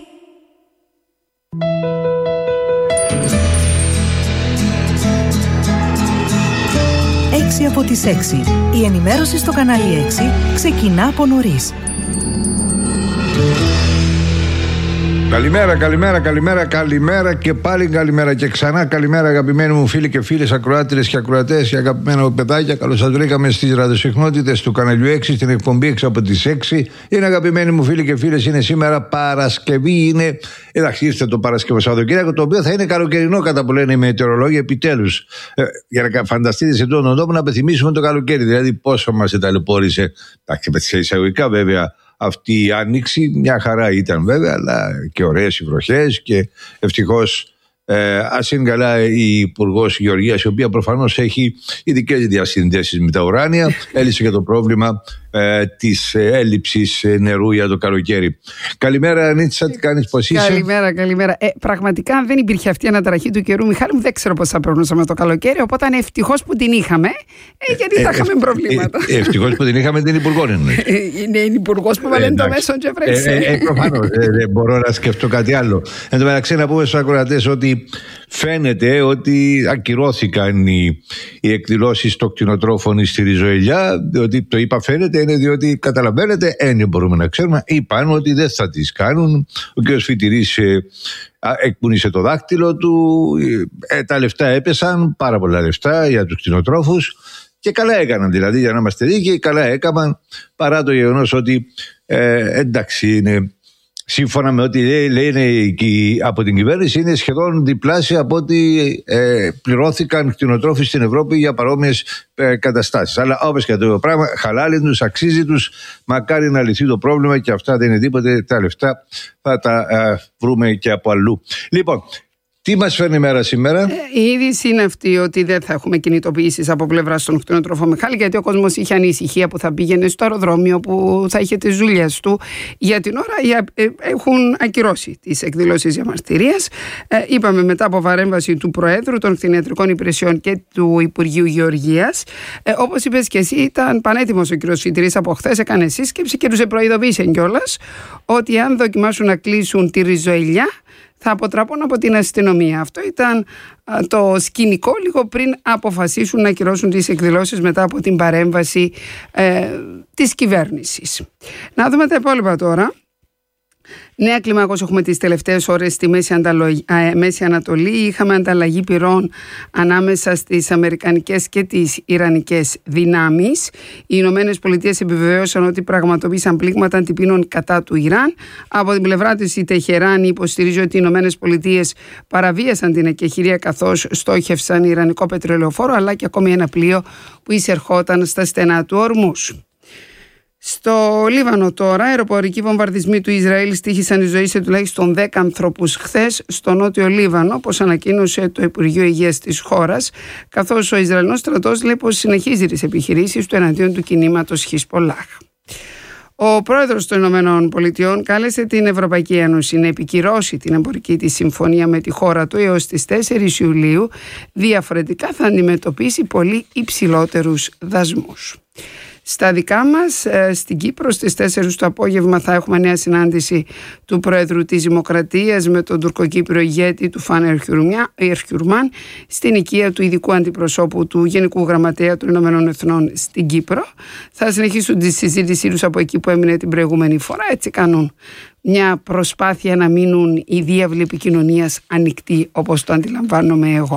S11: 6 από τις 6. Η ενημέρωση στο κανάλι 6 ξεκινά από νωρίς.
S4: Καλημέρα και πάλι καλημέρα και ξανά καλημέρα, αγαπημένοι μου φίλοι και φίλες, ακροάτριες και ακροατές και αγαπημένα παιδάκια. Καλώς σας βρήκαμε στις ραδιοσυχνότητες του καναλιού 6, στην εκπομπή 6 από τις 6. Είναι αγαπημένοι μου φίλοι και φίλες, είναι σήμερα Παρασκευή, είναι ήρθε το Παρασκευό Σαββατοκύριακο, το οποίο θα είναι καλοκαιρινό κατά που λένε οι μετεωρολόγοι, επιτέλους. Για να φανταστείτε σε τον τόπο να επιθυμίσουμε το καλοκαίρι, δηλαδή πόσο μας ταλαιπώρησε, σε εισαγωγικά βέβαια, αυτή η άνοιξη. Μια χαρά ήταν βέβαια, αλλά και ωραίες οι βροχές και ευτυχώς ας είναι καλά η Υπουργός Γεωργίας, η οποία προφανώς έχει ειδικές διασυνδέσεις με τα ουράνια, έλυσε και το πρόβλημα της έλλειψης νερού για το καλοκαίρι. Καλημέρα Νίτσα, τι κάνεις, πώς είσαι?
S5: Καλημέρα. Πραγματικά αν δεν υπήρχε αυτή η αναταραχή του καιρού, Μιχάλη μου, δεν ξέρω πώς θα περνούσαμε το καλοκαίρι, οπότε είναι ευτυχώς που την είχαμε, γιατί θα είχαμε προβλήματα.
S4: Ευτυχώς που την είχαμε την Υπουργό.
S5: Είναι η Υπουργός που βάλει το μέσο και βρέξει.
S4: Προφανώς, δεν μπορώ να σκεφτώ κάτι άλλο. Εν τω μεταξύ να πούμε στους ακροατές ότι φαίνεται ότι ακυρώθηκαν οι εκδηλώσεις των κτηνοτρόφων στη Ριζοηλιά, ότι το είπα φαίνεται είναι διότι καταλαβαίνετε, δεν μπορούμε να ξέρουμε, είπαν ότι δεν θα τις κάνουν. Ο κ. Φιτηρής εκπούνησε το δάκτυλο του, τα λεφτά έπεσαν, πάρα πολλά λεφτά για τους κτηνοτρόφους και καλά έκαναν, δηλαδή, για να είμαστε δίκαιοι, καλά έκαναν, παρά το γεγονός ότι εντάξει είναι. Σύμφωνα με ό,τι λένε από την κυβέρνηση, είναι σχεδόν διπλάσια από ό,τι πληρώθηκαν κτηνοτρόφοι στην Ευρώπη για παρόμοιες καταστάσεις. Αλλά όπως και το πράγμα, χαλάλη τους, αξίζει τους, μακάρι να λυθεί το πρόβλημα και αυτά δεν είναι τίποτε. Τα λεφτά θα τα βρούμε και από αλλού. Λοιπόν, τι μας φέρνει η μέρα σήμερα?
S5: Η είδηση είναι αυτή ότι δεν θα έχουμε κινητοποιήσεις από πλευρά των κτηνοτρόφων, Μιχάλη, γιατί ο κόσμος είχε ανησυχία που θα πήγαινε στο αεροδρόμιο, που θα είχε τις δουλειές του. Για την ώρα έχουν ακυρώσει τις εκδηλώσεις διαμαρτυρίας. Είπαμε μετά από παρέμβαση του Προέδρου των Κτηνιατρικών Υπηρεσιών και του Υπουργείου Γεωργίας. Όπως είπες και εσύ, ήταν πανέτοιμος ο κ. Φιτηρής από χθες, έκανε σύσκεψη και τους προειδοποίησε κιόλας ότι αν δοκιμάσουν να κλείσουν τη Ριζοηλιά, θα αποτραπούν από την αστυνομία. Αυτό ήταν το σκηνικό λίγο πριν αποφασίσουν να ακυρώσουν τις εκδηλώσεις μετά από την παρέμβαση της κυβέρνησης. Να δούμε τα υπόλοιπα τώρα. Νέα κλιμάκωση έχουμε τις τελευταίες ώρες στη Μέση Ανατολή. Είχαμε ανταλλαγή πυρών ανάμεσα στις αμερικανικές και τις ιρανικές δυνάμεις. Οι Ηνωμένες Πολιτείες επιβεβαίωσαν ότι πραγματοποίησαν πλήγματα αντιπίνων κατά του Ιράν. Από την πλευρά της η Τεχεράνη υποστηρίζει ότι οι Ηνωμένες Πολιτείες παραβίασαν την εκεχηρία καθώς στόχευσαν ιρανικό πετρελαιοφόρο αλλά και ακόμη ένα πλοίο που εισερχόταν στα στενά του Ορμούς. Στο Λίβανο τώρα, αεροπορικοί βομβαρδισμοί του Ισραήλ στοίχησαν η ζωή σε τουλάχιστον 10 ανθρώπους χθες στο νότιο Λίβανο, όπως ανακοίνωσε το Υπουργείο Υγείας της χώρας, καθώς ο Ισραηλινός στρατός λέει πως συνεχίζει τις επιχειρήσεις του εναντίον του κινήματος Χισπολάχ. Ο πρόεδρος των Ηνωμένων Πολιτειών κάλεσε την Ευρωπαϊκή Ένωση να επικυρώσει την εμπορική της συμφωνία με τη χώρα του έως τις 4 Ιουλίου, διαφορετικά θα αντιμετωπίσει πολύ υψηλότερους δασμούς. Στα δικά μας, στην Κύπρο, στις 4 το απόγευμα θα έχουμε νέα συνάντηση του Πρόεδρου της Δημοκρατίας με τον τουρκοκύπριο ηγέτη του Φαν Ερχιουρμάν στην οικία του ειδικού αντιπροσώπου του Γενικού Γραμματέα των Ηνωμένων Εθνών στην Κύπρο. Θα συνεχίσουν τη συζήτησή τους από εκεί που έμεινε την προηγούμενη φορά. Έτσι κάνουν μια προσπάθεια να μείνουν οι διάβλοι επικοινωνίας ανοιχτοί, όπως το αντιλαμβάνομαι εγώ.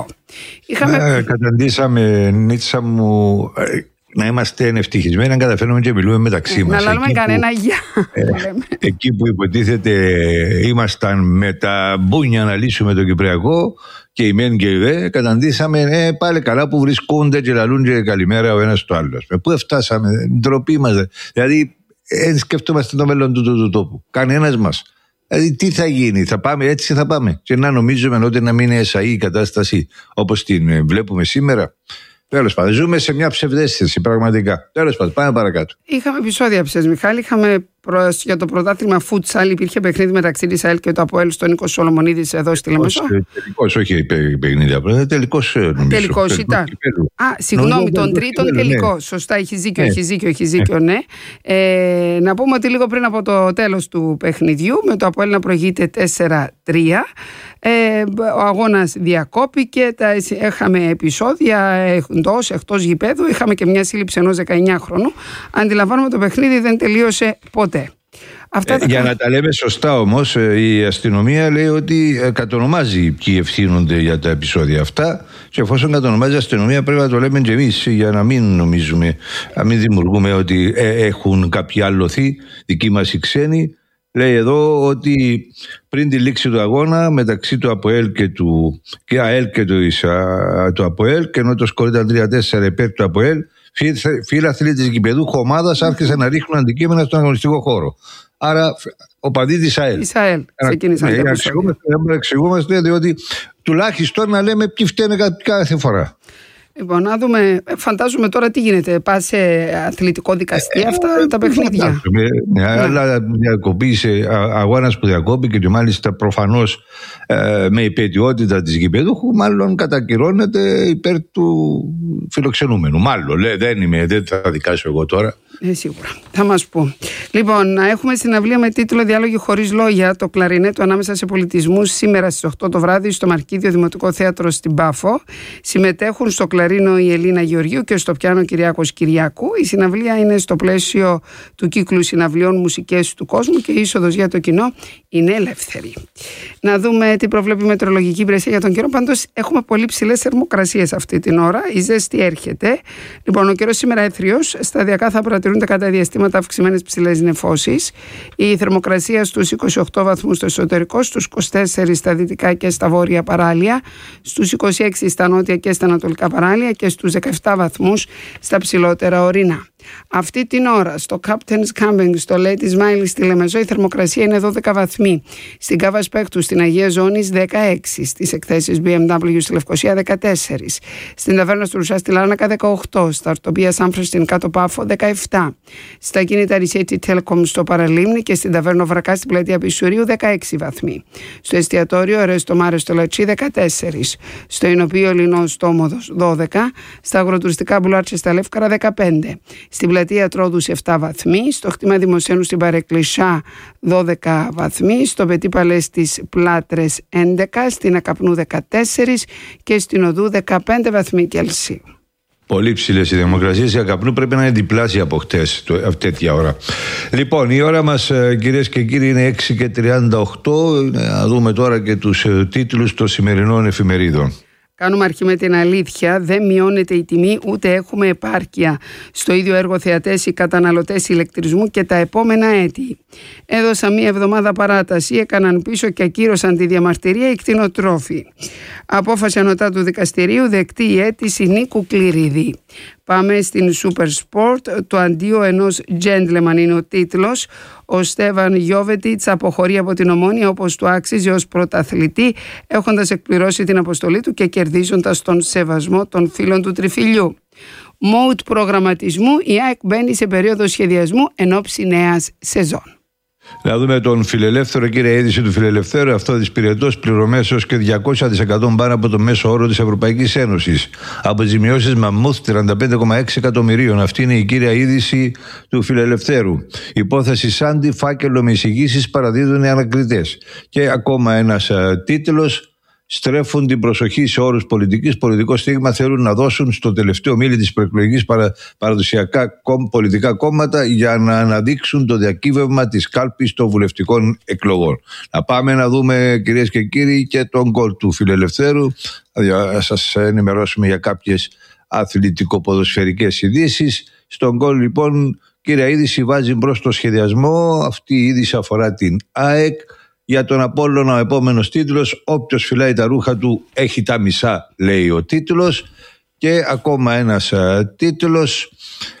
S4: Καταντήσαμε, Νίτσα μου, να είμαστε ευτυχισμένοι αν καταφέρουμε και μιλούμε μεταξύ μας.
S5: Να λέμε κανένα γεια.
S4: Εκεί που υποτίθεται ήμασταν με τα μπούνια να λύσουμε το Κυπριακό και η μεν και η δε, καταντήσαμε πάλι καλά που βρισκούνται και λαλούν και καλημέρα ο ένας στο άλλο. Πού φτάσαμε, ντροπή μας. Δηλαδή σκεφτόμαστε το μέλλον του τόπου. Κανένας μας. Δηλαδή τι θα γίνει, θα πάμε έτσι, θα πάμε. Και να νομίζουμε ότι να μην είναι εσαΐ η κατάσταση όπως την βλέπουμε σήμερα. Τέλος πάντων, ζούμε σε μια ψευδαίσθηση πραγματικά. Τέλος πάντων, πάμε παρακάτω.
S5: Είχαμε επεισόδια ψες, Μιχάλη. Είχαμε για το πρωτάθλημα φούτσαλ, υπήρχε παιχνίδι μεταξύ της ΑΕΛ και του ΑΠΟΕΛ στον Νίκο Σολομονίδης εδώ στη Λεμεσό.
S4: Τελικός, όχι παιχνίδι απλά. Τελικός νομίζω.
S5: Τελικός ήταν. Συγγνώμη, τον τρίτον τελικό. Ναι. Σωστά, έχει δίκιο, ναι. Να πούμε ότι λίγο πριν από το τέλος του παιχνιδιού, με το ΑΠΟΕΛ να προηγείται 4-3, ο αγώνας διακόπηκε, είχαμε επεισόδια εκτός γηπέδου, είχαμε και μια σύλληψη ενός 19χρονου. Αντιλαμβάνομαι το παιχνίδι δεν τελείωσε ποτέ.
S4: Για να τα λέμε σωστά όμως, η αστυνομία λέει ότι κατονομάζει ποιοι ευθύνονται για τα επεισόδια αυτά, και εφόσον κατονομάζει η αστυνομία πρέπει να το λέμε και εμείς, για να μην νομίζουμε, να μην δημιουργούμε ότι έχουν κάποιοι άλλοθοι, δικοί μας οι ξένοι. Λέει εδώ ότι πριν τη λήξη του αγώνα μεταξύ του ΑΠΟΕΛ και ΑΕΛ και του ΑΠΟΕΛ, και ενώ το σκορ ήταν 3-4 υπέρ του ΑΠΟΕΛ, φίλαθλοι της γηπεδούχου ομάδας άρχισαν να ρίχνουν αντικείμενα στον αγωνιστικό χώρο. Άρα οπαδοί της ΑΕΛ.
S5: Της ΑΕΛ ξεκίνησαν.
S4: Εξηγούμαστε, διότι τουλάχιστον να λέμε ποιοι φταίνε κάθε φορά.
S5: Λοιπόν, να δούμε, φαντάζομαι τώρα τι γίνεται. Πας σε αθλητικό δικαστή αυτά τα παιχνίδια.
S4: Αλλά διακοπήσε αγώνας που διακόπηκε, και μάλιστα προφανώς με υπαιτιότητα της γηπεδούχου, μάλλον κατακυρώνεται υπέρ του φιλοξενούμενου. Μάλλον, δεν θα δικάσω εγώ τώρα.
S5: Σίγουρα. Θα μας πω. Λοιπόν, να έχουμε συναυλία με τίτλο «Διάλογοι χωρίς λόγια», το κλαρινέτο ανάμεσα σε πολιτισμούς, σήμερα στις 8 το βράδυ στο Μαρκίδιο Δημοτικό Θέατρο στην Πάφο. Συμμετέχουν στο κλαρίνο η Ελίνα Γεωργίου και στο πιάνο Κυριάκος Κυριάκου. Η συναυλία είναι στο πλαίσιο του κύκλου συναυλιών Μουσικές του Κόσμου και η είσοδος για το κοινό είναι ελεύθερη. Να δούμε τι προβλέπει η μετεωρολογική υπηρεσία για τον καιρό. Πάντως έχουμε πολύ ψηλές θερμοκρασίες αυτή την ώρα. Η ζέστη έρχεται. Λοιπόν, ο καιρός σήμερα έθριος. Σταδιακά θα παρατηρούνται κατά διαστήματα αυξημένες ψηλές νεφώσεις. Η θερμοκρασία στους 28 βαθμούς στο εσωτερικό, στους 24 στα δυτικά και στα βόρεια παράλια, στους 26 στα νότια και στα ανατολικά παράλια και στους 17 βαθμούς στα ψηλότερα ορεινά. Αυτή την ώρα στο Captain's Camping, στο Ladies Mile στη Λεμεζό, η θερμοκρασία είναι 12 βαθμοί. Στην Κάβα Σπέκτου στην Αγία Ζώνης 16. Στις εκθέσεις BMW στη Λευκοσία 14. Στην Ταβέρνα του Ρουσά στη Λάρνακα 18. Στα Ορτοπία Σάμφρε στην Κάτω Πάφο 17. Στα κίνητα Ρισέτη Telecom στο Παραλίμνη και στην Ταβέρνα Βρακά στην Πλατεία Πισουρίου 16 βαθμοί. Στο εστιατόριο Ρέστο Μάρε στο Λατσί 14. Στο Ινοπείο Λινό στο Όμοδος 12. Στα αγροτουριστικά Μπουλάρτσε στα Λεύκαρα 15. Στην Πλατεία Τρόδους 7 βαθμοί, στο Χτήμα Δημοσένου στην Παρεκκλησιά 12 βαθμοί, στο Πετί Παλέ στις Πλάτρες 11, στην Ακαπνού 14 και στην Οδού 15 βαθμοί Κελσίου.
S4: Πολύ ψηλές οι θερμοκρασίες. Η Ακαπνού πρέπει να είναι διπλάσια από χτες, τέτοια ώρα. Λοιπόν, η ώρα μας, κυρίες και κύριοι, είναι 6:38. Να δούμε τώρα και τους τίτλους των σημερινών εφημερίδων.
S5: Κάνουμε αρχή με την αλήθεια. Δεν μειώνεται η τιμή, ούτε έχουμε επάρκεια. Στο ίδιο έργο θεατές οι καταναλωτές ηλεκτρισμού και τα επόμενα έτη. Έδωσαν μία εβδομάδα παράταση, έκαναν πίσω και ακύρωσαν τη διαμαρτυρία οι κτηνοτρόφοι. Απόφαση ανωτά του δικαστηρίου, δεκτή η αίτηση Νίκου Κληρίδη. Πάμε στην Super Sport. Το αντίο ενός gentleman είναι ο τίτλος. Ο Στέβαν Γιόβετιτς αποχωρεί από την Ομόνοια όπως του άξιζε ως πρωταθλητή, έχοντας εκπληρώσει την αποστολή του και κερδίζοντας τον σεβασμό των φίλων του τριφυλιού. Mode προγραμματισμού, η ΑΕΚ μπαίνει σε περίοδο σχεδιασμού εν ώψη νέας σεζόν.
S4: Να δούμε τον Φιλελεύθερο, κύριε είδηση του Φιλελευθέρου. Αυτό δυσπηρετός πληρωμές έως και 200% πάνω από το μέσο όρο της Ευρωπαϊκής Ένωσης. Αποζημιώσεις μαμούθ 35,6 εκατομμυρίων. Αυτή είναι η κύρια είδηση του Φιλελευθέρου. Υπόθεση Σάντι, φάκελο με εισηγήσεις παραδίδουν οι ανακριτές. Και ακόμα ένας τίτλος. Στρέφουν την προσοχή σε όρους πολιτικής. Πολιτικό στίγμα θέλουν να δώσουν στο τελευταίο μίλι της προεκλογικής παραδοσιακά πολιτικά κόμματα για να αναδείξουν το διακύβευμα της κάλπης των βουλευτικών εκλογών. Να πάμε να δούμε, κυρίες και κύριοι, και τον γκολ του Φιλελευθέρου. Θα σας ενημερώσουμε για κάποιες αθλητικοποδοσφαιρικές ειδήσεις. Στον γκολ, λοιπόν, κύρια είδηση βάζει μπρος το σχεδιασμό. Αυτή η είδηση αφορά την ΑΕΚ. Για τον Απόλλωνα ο επόμενος τίτλος, όποιος φυλάει τα ρούχα του έχει τα μισά, λέει ο τίτλος. Και ακόμα ένας τίτλος,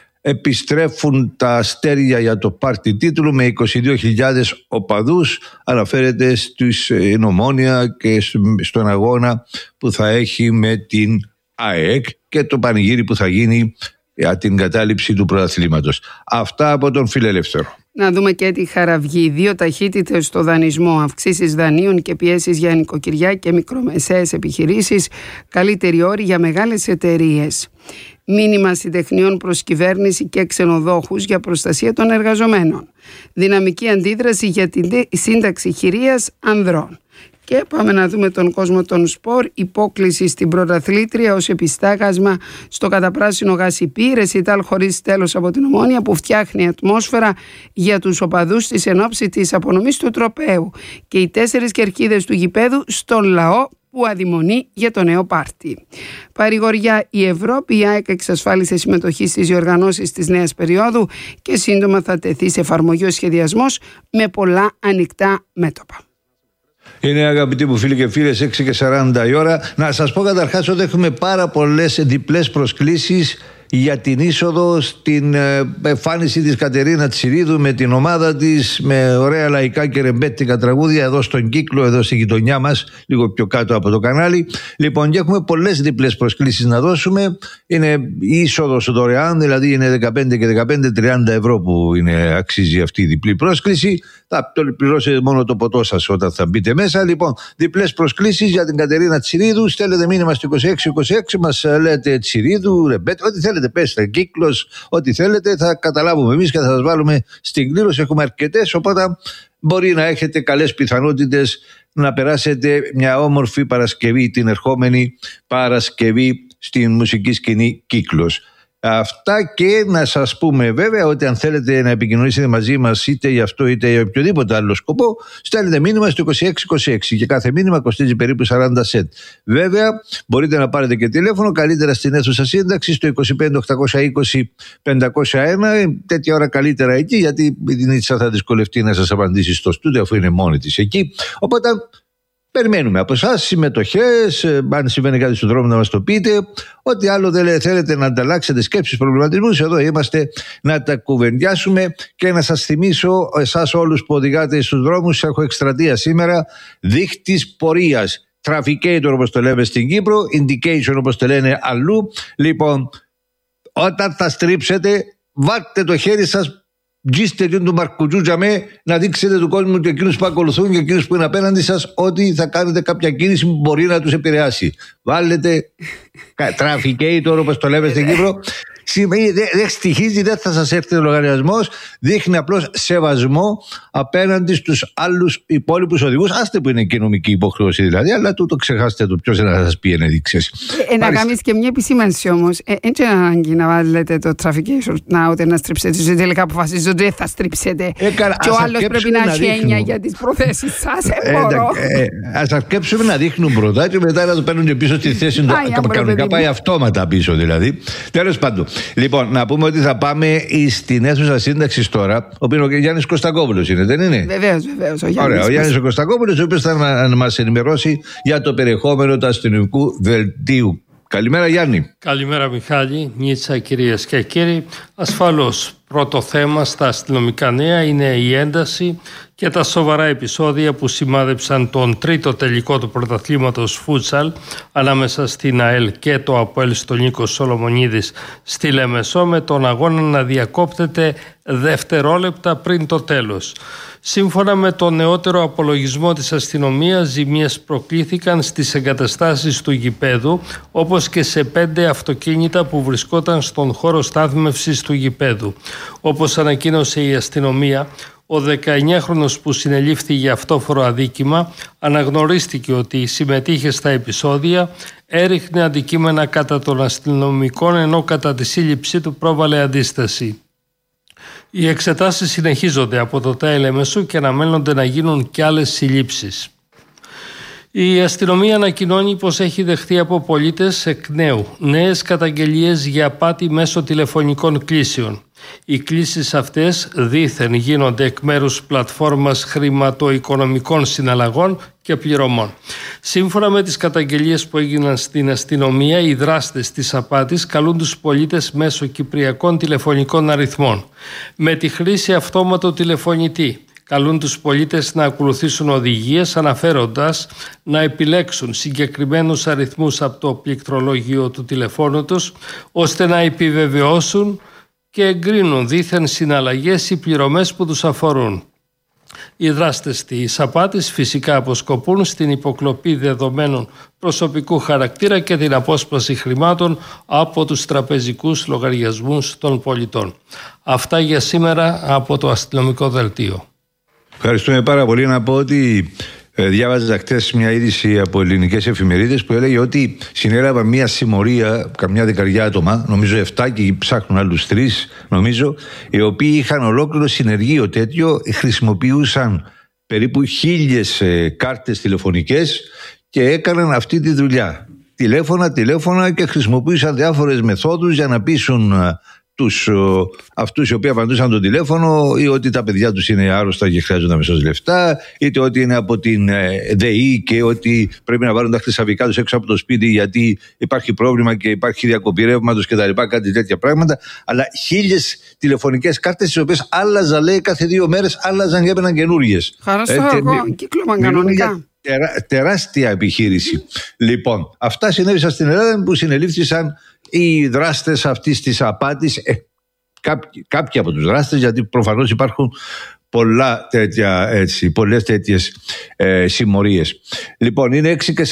S4: επιστρέφουν τα αστέρια για το πάρτι τίτλου με 22.000 οπαδούς. Αναφέρεται στην Ομόνοια και στον αγώνα που θα έχει με την ΑΕΚ και το πανηγύρι που θα γίνει για την κατάληψη του πρωταθλήματος. Αυτά από τον Φιλελεύθερο.
S5: Να δούμε και τη Χαραυγή. 2 ταχύτητες στο δανεισμό, αυξήσεις δανείων και πιέσεις για νοικοκυριά και μικρομεσαίες επιχειρήσεις, καλύτεροι όροι για μεγάλες εταιρείες. Μήνυμα συντεχνιών προς κυβέρνηση και ξενοδόχους για προστασία των εργαζομένων. Δυναμική αντίδραση για την σύνταξη χειρίας ανδρών. Και πάμε να δούμε τον κόσμο των σπορ. Υπόκληση στην πρωταθλήτρια ως επιστάγασμα στο καταπράσινο Γασιπί. Ρεσιτάλ χωρίς τέλος από την Ομόνια που φτιάχνει ατμόσφαιρα για τους οπαδούς της εν ώψη της απονομής του τροπαίου. Και οι 4 κερκίδες του γηπέδου στον λαό που αδειμονεί για το νέο πάρτι. Παρηγοριά η Ευρώπη, η ΑΕΚ εξασφάλισε συμμετοχή στις διοργανώσεις της νέας περίοδου και σύντομα θα τεθεί σε εφαρμογή ο σχεδιασμός με πολλά ανοιχτά μέτωπα.
S4: Είναι, αγαπητοί μου φίλοι και φίλες, 6:40 η ώρα. Να σας πω καταρχάς ότι έχουμε πάρα πολλές διπλές προσκλήσεις για την είσοδο στην εμφάνιση της Κατερίνα Τσιρίδου με την ομάδα της, με ωραία λαϊκά και ρεμπέτικα τραγούδια εδώ στον Κύκλο, εδώ στη γειτονιά μας, λίγο πιο κάτω από το κανάλι. Λοιπόν, και έχουμε πολλές διπλές προσκλήσεις να δώσουμε. Είναι η είσοδος δωρεάν, δηλαδή είναι 15 και 15, 30 ευρώ που αξίζει αυτή η διπλή πρόσκληση. Θα το πληρώσετε μόνο το ποτό σας όταν θα μπείτε μέσα. Λοιπόν, διπλές προσκλήσεις για την Κατερίνα Τσιρίδου. Στέλνετε μήνυμα στο 2626, μας λέτε Τσιρίδου, ρεμπέτ, ό,τι θέλετε. Πέστε, Κύκλος, ό,τι θέλετε, θα καταλάβουμε εμείς και θα σας βάλουμε στην κλήρωση. Έχουμε αρκετές, οπότε μπορεί να έχετε καλές πιθανότητες να περάσετε μια όμορφη Παρασκευή, την ερχόμενη Παρασκευή στην μουσική σκηνή Κύκλος. Αυτά, και να σας πούμε βέβαια ότι αν θέλετε να επικοινωνήσετε μαζί μας είτε για αυτό είτε για οποιοδήποτε άλλο σκοπό, στέλνετε μήνυμα στο 2626 και κάθε μήνυμα κοστίζει περίπου 40 σεντ. Βέβαια μπορείτε να πάρετε και τηλέφωνο, καλύτερα στην αίθουσα σύνταξη στο 25-820-501, τέτοια ώρα καλύτερα εκεί, γιατί η Νίτσα θα δυσκολευτεί να σας απαντήσει στο στούντιο αφού είναι μόνη της εκεί. Οπότε περιμένουμε από εσάς συμμετοχές, αν συμβαίνει κάτι στον δρόμο να μας το πείτε, ό,τι άλλο θέλετε να ανταλλάξετε σκέψεις, προβληματισμούς, εδώ είμαστε να τα κουβεντιάσουμε. Και να σας θυμίσω εσάς όλους που οδηγάτε στους δρόμους, έχω εκστρατεία σήμερα, δείχτης πορείας, trafficator όπως το λέμε στην Κύπρο, indication όπως το λένε αλλού. Λοιπόν, όταν θα στρίψετε, βάλτε το χέρι σας, γκίστε του μαρκουτζούτζαμε, να δείξετε του κόσμου και εκείνους που ακολουθούν και εκείνους που είναι απέναντι σας ότι θα κάνετε κάποια κίνηση που μπορεί να τους επηρεάσει. Βάλετε trafficator όπως το λέμε στην Κύπρο. Δεν στοιχίζει, δεν θα σας έρθει ο λογαριασμός. Δείχνει απλώς σεβασμό απέναντι στους άλλους υπόλοιπους οδηγούς. Άστε που είναι και νομική υποχρέωση δηλαδή, αλλά το ξεχάστε το. Ποιος να σας πει ενέδειξες.
S5: Να κάνεις και μια επισήμανση όμως. Έτσι είναι ανάγκη να βάλετε το traffication όταν να στρίψετε. Τελικά αποφασίζετε ότι δεν θα στρίψετε. Και ο άλλος πρέπει να έχει έννοια για τις προθέσεις σας.
S4: Ας αρκέψουμε να δείχνουν μπροστά και μετά να το παίρνουν και πίσω στη θέση του. Κανονικά πάει αυτόματα πίσω δηλαδή. Τέλος πάντων. Λοιπόν, να πούμε ότι θα πάμε στην αίθουσα σύνταξης τώρα, ο οποίος ο Γιάννης Κωστακόπουλος είναι, δεν είναι?
S5: Βεβαίως.
S4: Ωραία, ο Γιάννης Κωστακόπουλος, ο οποίος θα μας ενημερώσει για το περιεχόμενο του αστυνομικού δελτίου. Καλημέρα, Γιάννη.
S7: Καλημέρα, Μιχάλη, Νίτσα, κυρίες και κύριοι. Ασφαλώς, πρώτο θέμα στα αστυνομικά νέα είναι η ένταση και τα σοβαρά επεισόδια που σημάδεψαν τον τρίτο τελικό του πρωταθλήματος φούτσαλ ανάμεσα στην ΑΕΛ και το ΑΠΟΕΛ στον Νίκο Σολομονίδης στη Λεμεσό, με τον αγώνα να διακόπτεται δευτερόλεπτα πριν το τέλος. Σύμφωνα με τον νεότερο απολογισμό της αστυνομίας, ζημίες προκλήθηκαν στις εγκαταστάσεις του γηπέδου, όπως και σε 5 αυτοκίνητα που βρισκόταν στον χώρο στάθμευσης του γηπέδου. Όπως ανακοίνωσε η αστυνομία, ο 19χρονος που συνελήφθη για αυτόφορο αδίκημα αναγνωρίστηκε ότι συμμετείχε στα επεισόδια, έριχνε αντικείμενα κατά των αστυνομικών, ενώ κατά τη σύλληψή του πρόβαλε αντίσταση. Οι εξετάσεις συνεχίζονται από το ΤΑΕ Λεμεσού και αναμένονται να γίνουν και άλλες συλλήψεις. Η αστυνομία ανακοινώνει πως έχει δεχτεί από πολίτες εκ νέου νέες καταγγελίες για απάτη μέσω τηλεφωνικών κλήσεων. Οι κλήσεις αυτές δήθεν γίνονται εκ μέρους πλατφόρμας χρηματοοικονομικών συναλλαγών και πληρωμών. Σύμφωνα με τις καταγγελίες που έγιναν στην αστυνομία, οι δράστες της απάτης καλούν τους πολίτες μέσω κυπριακών τηλεφωνικών αριθμών. Με τη χρήση αυτόματο τηλεφωνητή καλούν τους πολίτες να ακολουθήσουν οδηγίες, αναφέροντας να επιλέξουν συγκεκριμένους αριθμούς από το πληκτρολόγιο του τηλεφώνου τους, ώστε να επιβεβαιώσουν και εγκρίνουν δήθεν συναλλαγές ή πληρωμές που τους αφορούν. Οι δράστες της απάτης φυσικά αποσκοπούν στην υποκλοπή δεδομένων προσωπικού χαρακτήρα και την απόσπαση χρημάτων από τους τραπεζικούς λογαριασμούς των πολιτών. Αυτά για σήμερα από το αστυνομικό δελτίο.
S4: Ευχαριστούμε πάρα πολύ. Να πω ότι Διάβαζα χτες μια είδηση από ελληνικές εφημερίδες που έλεγε ότι συνέλαβαν μια συμμορία, καμιά δεκαριά άτομα, νομίζω 7 και ψάχνουν άλλους 3, νομίζω, οι οποίοι είχαν ολόκληρο συνεργείο τέτοιο, χρησιμοποιούσαν περίπου 1.000 κάρτες τηλεφωνικές και έκαναν αυτή τη δουλειά. Τηλέφωνα και χρησιμοποιούσαν διάφορες μεθόδους για να πείσουν αυτούς οι οποίοι απαντούσαν το τηλέφωνο, ή ότι τα παιδιά τους είναι άρρωστα και χρειάζονται αμέσως λεφτά, είτε ότι είναι από την ΔΕΗ και ότι πρέπει να βάλουν τα χρυσαβικά τους έξω από το σπίτι γιατί υπάρχει πρόβλημα και υπάρχει διακοπή ρεύματος κτλ. Κάτι τέτοια πράγματα. Αλλά 1.000 τηλεφωνικές κάρτες, τις οποίες άλλαζαν, λέει, κάθε 2 μέρες άλλαζαν και έπαιρναν καινούργιες.
S5: Χαραστώ εγώ, κύκλωμα κανονικά.
S4: Τεράστια επιχείρηση. Λοιπόν, αυτά συνέβησαν στην Ελλάδα, που συνελήφθησαν οι δράστες αυτής της απάτης, κάποιοι από τους δράστες, γιατί προφανώς υπάρχουν πολλές τέτοιες συμμορίες. Λοιπόν, είναι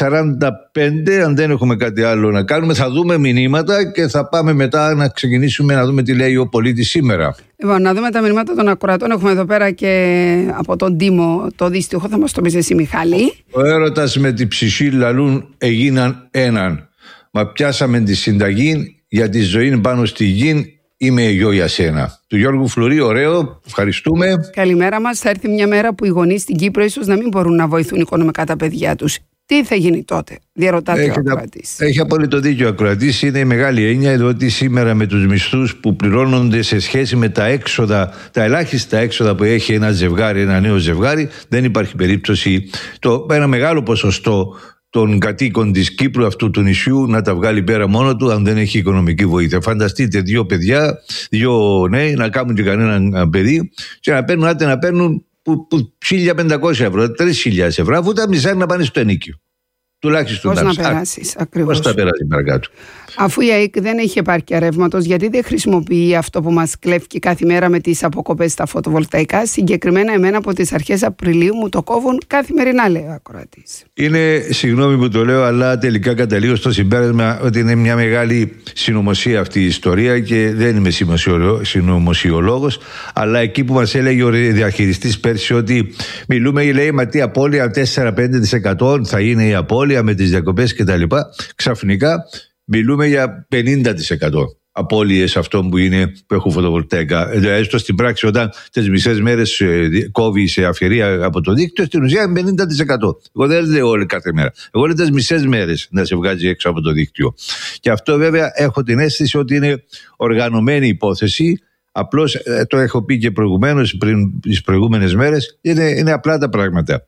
S4: 6:45, αν δεν έχουμε κάτι άλλο να κάνουμε θα δούμε μηνύματα και θα πάμε μετά να ξεκινήσουμε να δούμε τι λέει ο πολίτης σήμερα.
S5: Λοιπόν, να δούμε τα μηνύματα των ακροατών. Έχουμε εδώ πέρα και από τον Τίμο το δύστιχο, θα μας το πεις εσύ, Μιχάλη.
S4: Ο έρωτας με τη ψυχή λαλούν έγιναν έναν. Μα πιάσαμε τη συνταγή για τη ζωή πάνω στη γη. Είμαι γιο για σένα. Του Γιώργου Φλουρί, ωραίο, ευχαριστούμε.
S5: Καλημέρα μας. Θα έρθει μια μέρα που οι γονείς στην Κύπρο ίσως να μην μπορούν να βοηθούν οικονομικά τα παιδιά τους. Τι θα γίνει τότε, διαρωτάται ο ακροατής.
S4: Έχει απόλυτο δίκιο ο ακροατής. Είναι η μεγάλη έννοια ότι σήμερα με τους μισθούς που πληρώνονται σε σχέση με τα έξοδα, τα ελάχιστα έξοδα που έχει ένα ζευγάρι, ένα νέο ζευγάρι, δεν υπάρχει περίπτωση ένα μεγάλο ποσοστό των κατοίκων της Κύπρου, αυτού του νησιού, να τα βγάλει πέρα μόνο του αν δεν έχει οικονομική βοήθεια. Φανταστείτε 2 παιδιά, 2 νέοι να κάνουν και κανέναν παιδί και να παίρνουν 1.500 ευρώ, 3.000 ευρώ, αφού τα μισά να πάνε στο ενίκιο. Τουλάχιστον
S5: πώς να περάσεις, ακριβώς.
S4: Πώς θα περάσει παρακάτω.
S5: Αφού η ΑΕΚ δεν έχει επάρκεια ρεύματος, γιατί δεν χρησιμοποιεί αυτό που μας κλέφει κάθε μέρα με τις αποκοπές στα φωτοβολταϊκά? Συγκεκριμένα, εμένα από τις αρχές Απριλίου μου το κόβουν καθημερινά, λέει ο ακροατής.
S4: Είναι, συγγνώμη που το λέω, αλλά τελικά καταλήγω στο συμπέρασμα ότι είναι μια μεγάλη συνωμοσία αυτή η ιστορία και δεν είμαι συνωμοσιολόγος. Αλλά εκεί που μας έλεγε ο διαχειριστής πέρσι ότι μιλούμε, λέει, μα τι απώλεια 4-5% θα είναι η απώλεια με τις διακοπές κτλ. Ξαφνικά μιλούμε για 50% απώλειες αυτών που έχουν φωτοβολταϊκά. Έστω στην πράξη, όταν τις μισές μέρες κόβει σε αφαιρεία από το δίκτυο, στην ουσία είναι 50%. Εγώ δεν λέω όλη κάθε μέρα. Εγώ λέω τις μισές μέρες να σε βγάζει έξω από το δίκτυο. Και αυτό βέβαια έχω την αίσθηση ότι είναι οργανωμένη υπόθεση. Απλώς το έχω πει και προηγουμένως, τις προηγούμενες μέρες, είναι απλά τα πράγματα.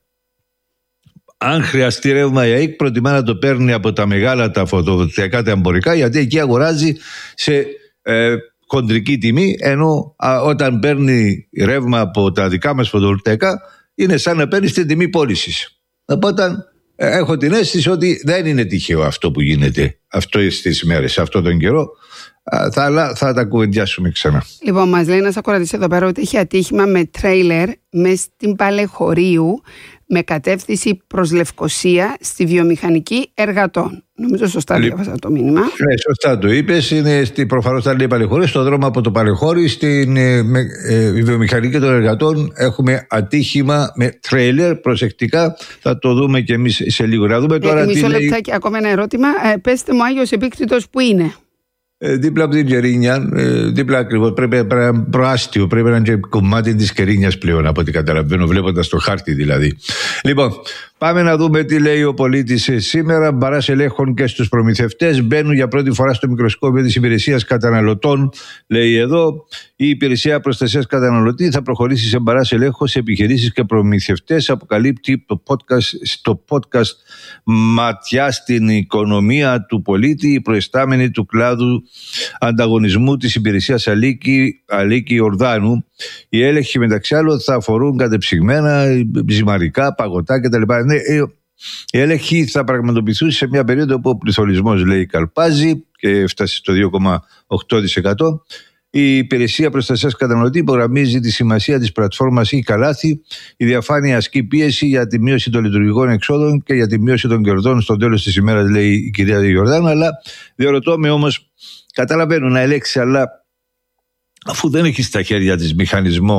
S4: Αν χρειαστεί ρεύμα η ΑΕΚ, προτιμά να το παίρνει από τα μεγάλα τα φωτοβολταϊκά, τα εμπορικά, γιατί εκεί αγοράζει σε χοντρική τιμή, ενώ όταν παίρνει ρεύμα από τα δικά μας φωτοβολταϊκά είναι σαν να παίρνει στην τιμή πώλησης. Οπότε έχω την αίσθηση ότι δεν είναι τυχαίο αυτό που γίνεται αυτές τις μέρες, αυτόν τον καιρό. Θα τα κουβεντιάσουμε ξανά.
S5: Λοιπόν, μας λέει ένας ακροατής εδώ πέρα ότι έχει ατύχημα με τρέιλερ μες στην Παλαιχωρίου με κατεύθυνση προς Λευκοσία στη βιομηχανική Εργατών. Νομίζω σωστά διάβασα το μήνυμα.
S4: Ναι, σωστά το είπες. Είναι προφανώς θα λέει Παλαιχωρίου. Στον δρόμο από το Παλαιχώρι στην βιομηχανική των Εργατών έχουμε ατύχημα με τρέιλερ. Προσεκτικά θα το δούμε και εμείς σε λίγο. Να δούμε τώρα
S5: μισό λεπτάκι, ακόμα ένα ερώτημα. Πέστε μου, Άγιος Επίκτητος που είναι?
S4: Δίπλα από την Κερίνια, δίπλα ακριβώς, προάστιο, πρέπει να είναι και κομμάτι της Κερίνιας πλέον, από ό,τι καταλαβαίνω, βλέποντας το χάρτη δηλαδή. Λοιπόν, πάμε να δούμε τι λέει ο πολίτης σήμερα. Μπαράς ελέγχων και στους προμηθευτές. Μπαίνουν για πρώτη φορά στο μικροσκόπιο της υπηρεσίας καταναλωτών, λέει εδώ. Η υπηρεσία προστασίας καταναλωτή θα προχωρήσει σε μπαράς ελέγχων σε επιχειρήσεις και προμηθευτές. Αποκαλύπτει στο podcast Ματιά στην οικονομία του πολίτη, η προϊστάμενη του κλάδου ανταγωνισμού της υπηρεσίας Αλίκη Ιορδάνου. Οι έλεγχοι μεταξύ άλλων θα αφορούν κατεψυγμένα, ζυμαρικά, παγωτά κτλ. Οι έλεγχοι θα πραγματοποιηθούν σε μια περίοδο που ο πληθωρισμός, λέει, καλπάζει και έφτασε στο 2,8%. Η υπηρεσία προστασίας καταναλωτή υπογραμμίζει τη σημασία της πλατφόρμας e-Καλάθι. Η διαφάνεια ασκεί πίεση για τη μείωση των λειτουργικών εξόδων και για τη μείωση των κερδών στο τέλος της ημέρας, λέει η κυρία Ιορδάνου. Αλλά διαρωτώ με όμως, καταλαβαίνω να ελέγξει, αλλά αφού δεν έχει στα χέρια της μηχανισμό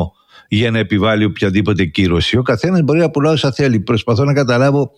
S4: για να επιβάλλει οποιαδήποτε κύρωση. Ο καθένας μπορεί να πουλά όσα θέλει. Προσπαθώ να καταλάβω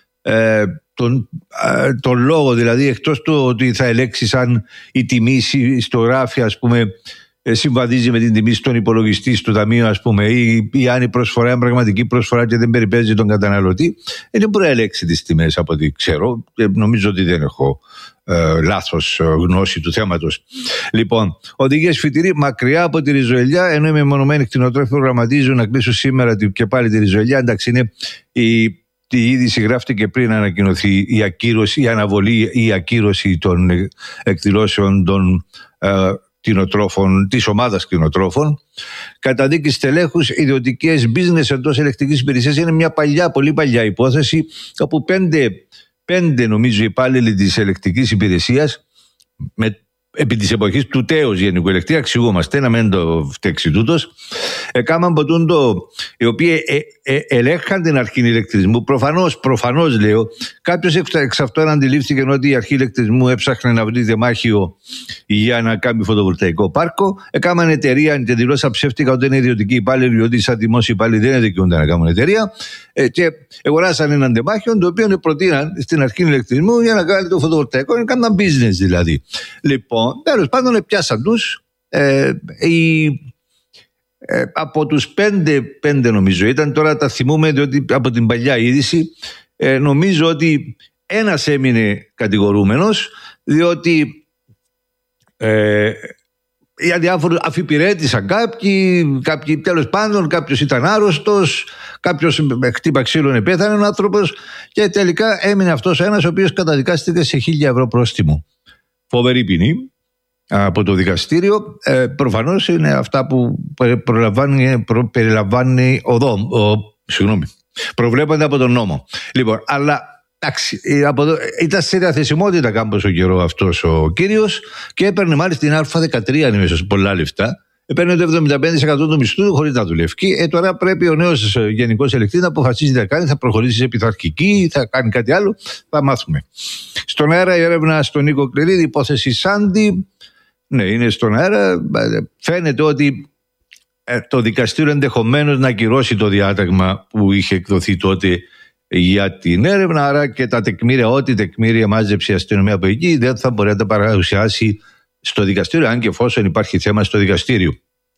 S4: τον λόγο, δηλαδή, εκτός του ότι θα ελέγξει αν η τιμή στο γράφει, ας πούμε, συμβαδίζει με την τιμή στον υπολογιστή στο ταμείο, ας πούμε, ή αν η προσφορά είναι πραγματική προσφορά και δεν περιπέζει τον καταναλωτή, δεν μπορεί να ελέγξει τις τιμές από ό,τι ξέρω. Νομίζω ότι δεν έχω λάθος γνώση του θέματος. Λοιπόν, οδηγίες φυτηροί μακριά από τη ριζοελιά, ενώ οι μεμονωμένοι κτηνοτρόφοι προγραμματίζουν να κλείσουν σήμερα και πάλι τη ριζοελιά. Εντάξει, είναι η είδηση γράφτηκε πριν ανακοινωθεί η ακύρωση, η αναβολή ή η ακύρωση των εκδηλώσεων των κτηνοτρόφων, της ομάδας κτηνοτρόφων. Καταδίκη στελέχους, ιδιωτικές business εντός ελεκτικής υπηρεσίας. Είναι μια πολύ παλιά υπόθεση, όπου πέντε νομίζω υπάλληλοι της ελεκτικής υπηρεσίας, επί της εποχής του τέος γενικού ελεκτή, αξιούμαστε να μην το φταίξει τούτος, έκαναν ποτούντο, οι οποίοι ελέγχαν την αρχή ηλεκτρισμού. Προφανώς λέω, κάποιος εξ αυτών αντιλήφθηκε ότι η αρχή ηλεκτρισμού έψαχνε να βρει δεμάχιο για να κάνει φωτοβολταϊκό πάρκο. Έκαναν εταιρεία και δηλώσαν ψεύτικα ότι είναι ιδιωτικοί υπάλληλοι, ότι σαν δημόσιοι υπάλληλοι δεν δικαιούνται να κάνουν εταιρεία, και αγοράσαν έναν δεμάχιο, το οποίο προτείναν στην αρχή ηλεκτρισμού για να κάνει το φωτοβολταϊκό, να κάνουν business δηλαδή. Λοιπόν, τέλος πάντων, πιάσαν τους. Από τους πέντε νομίζω ήταν, τώρα τα θυμούμε διότι από την παλιά είδηση, νομίζω ότι ένας έμεινε κατηγορούμενος, διότι για διάφορους αφιπηρέτησαν κάποιοι τέλος πάντων, κάποιος ήταν άρρωστος, κάποιος χτύπα ξύλων πέθανε ο άνθρωπος, και τελικά έμεινε αυτός ένας ο οποίος καταδικάστηκε σε 1.000 ευρώ πρόστιμο. Φοβερή ποινή από το δικαστήριο. Προφανώς είναι αυτά που περιλαμβάνει προβλέπονται από τον νόμο. Λοιπόν, αλλά εντάξει, ήταν σε διαθεσιμότητα κάμποσο καιρό αυτός ο κύριος και έπαιρνε μάλιστα την Α13, αν είμαι σε πολλά λεφτά. Παίρνει το 75% του μισθού του χωρίς να δουλεύει. Τώρα πρέπει ο νέος γενικός ελεκτής να αποφασίσει τι θα κάνει, θα προχωρήσει σε πειθαρχική, θα κάνει κάτι άλλο. Θα μάθουμε. Στον αέρα η έρευνα στον Νίκο Κληρίδη, υπόθεση Σάντι. Ναι, είναι στον αέρα. Φαίνεται ότι το δικαστήριο ενδεχομένως να ακυρώσει το διάταγμα που είχε εκδοθεί τότε για την έρευνα. Άρα και τα τεκμήρια, ό,τι τεκμήρια μάζεψε η αστυνομία από εκεί, δεν θα μπορεί να τα παρουσιάσει στο δικαστήριο, αν και εφόσον υπάρχει θέμα στο δικαστήριο.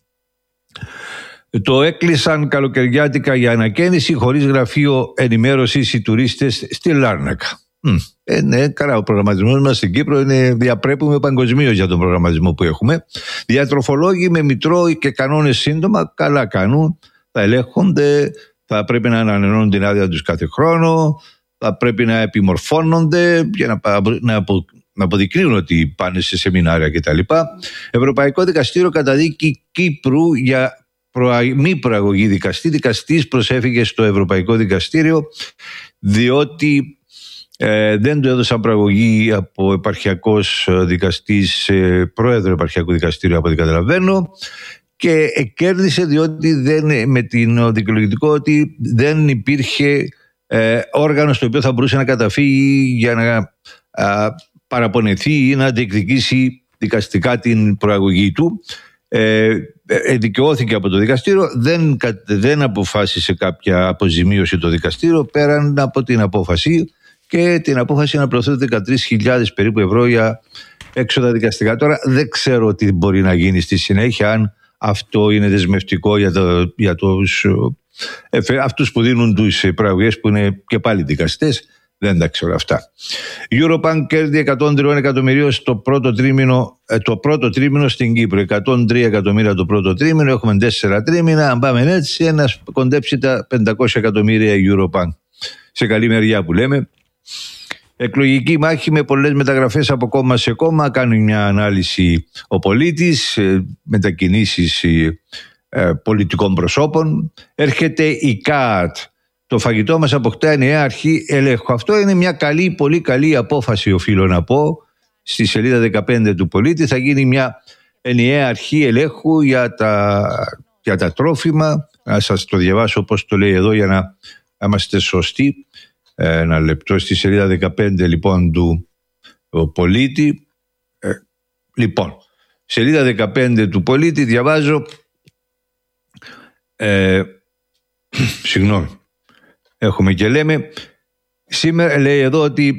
S4: Το έκλεισαν καλοκαιριάτικα για ανακαίνιση χωρίς γραφείο ενημέρωσης οι τουρίστες στη Λάρνακα. Ναι, καλά, ο προγραμματισμός μας στην Κύπρο διαπρέπουμε παγκοσμίως για τον προγραμματισμό που έχουμε. Διατροφολόγοι με μητρό και κανόνες σύντομα, καλά κάνουν, θα ελέγχονται, θα πρέπει να ανανεώνουν την άδεια τους κάθε χρόνο, θα πρέπει να επιμορφώνονται για να αποδεικνύουν ότι πάνε σε σεμινάρια κτλ. Ευρωπαϊκό Δικαστήριο καταδίκη Κύπρου για μη προαγωγή δικαστή. Δικαστής προσέφηκε στο Ευρωπαϊκό Δικαστήριο διότι δεν του έδωσαν προαγωγή από επαρχιακός δικαστής, πρόεδρο επαρχιακού δικαστήριου από ό,τι καταλαβαίνω, και κέρδισε διότι με την δικαιολογητικό ότι δεν υπήρχε όργανο στο οποίο θα μπορούσε να καταφύγει για να παραπονεθεί ή να διεκδικήσει δικαστικά την προαγωγή του. Δικαιώθηκε από το δικαστήριο, δεν αποφάσισε κάποια αποζημίωση το δικαστήριο πέραν από την απόφαση, και την απόφαση να προωθούνται 13.000 περίπου ευρώ για έξοδα δικαστικά. Τώρα δεν ξέρω τι μπορεί να γίνει στη συνέχεια, αν αυτό είναι δεσμευτικό για αυτούς που δίνουν τις προαγωγές, που είναι και πάλι δικαστές. Δεν τα ξέρω αυτά. Eurobank κέρδη 103 εκατομμυρίων το πρώτο τρίμηνο στην Κύπρο. 103 εκατομμύρια το πρώτο τρίμηνο. Έχουμε 4 τρίμηνα. Αν πάμε έτσι, ένας κοντέψει τα 500 εκατομμύρια Eurobank. Σε καλή μεριά που λέμε. Εκλογική μάχη με πολλές μεταγραφές από κόμμα σε κόμμα. Κάνει μια ανάλυση ο πολίτης. Μετακινήσεις πολιτικών προσώπων. Έρχεται η ΚΑΤ. Το φαγητό μας αποκτά νέα αρχή ελέγχου. Αυτό είναι μια πολύ καλή απόφαση, οφείλω να πω. Στη σελίδα 15 του πολίτη θα γίνει μια ενιαία αρχή ελέγχου για τα τρόφιμα. Να σας το διαβάσω όπως το λέει εδώ για να είμαστε σωστοί. Ένα λεπτό. Στη σελίδα 15 λοιπόν του πολίτη. Λοιπόν, σελίδα 15 του πολίτη διαβάζω. Συγγνώμη. Έχουμε και λέμε. Σήμερα λέει εδώ ότι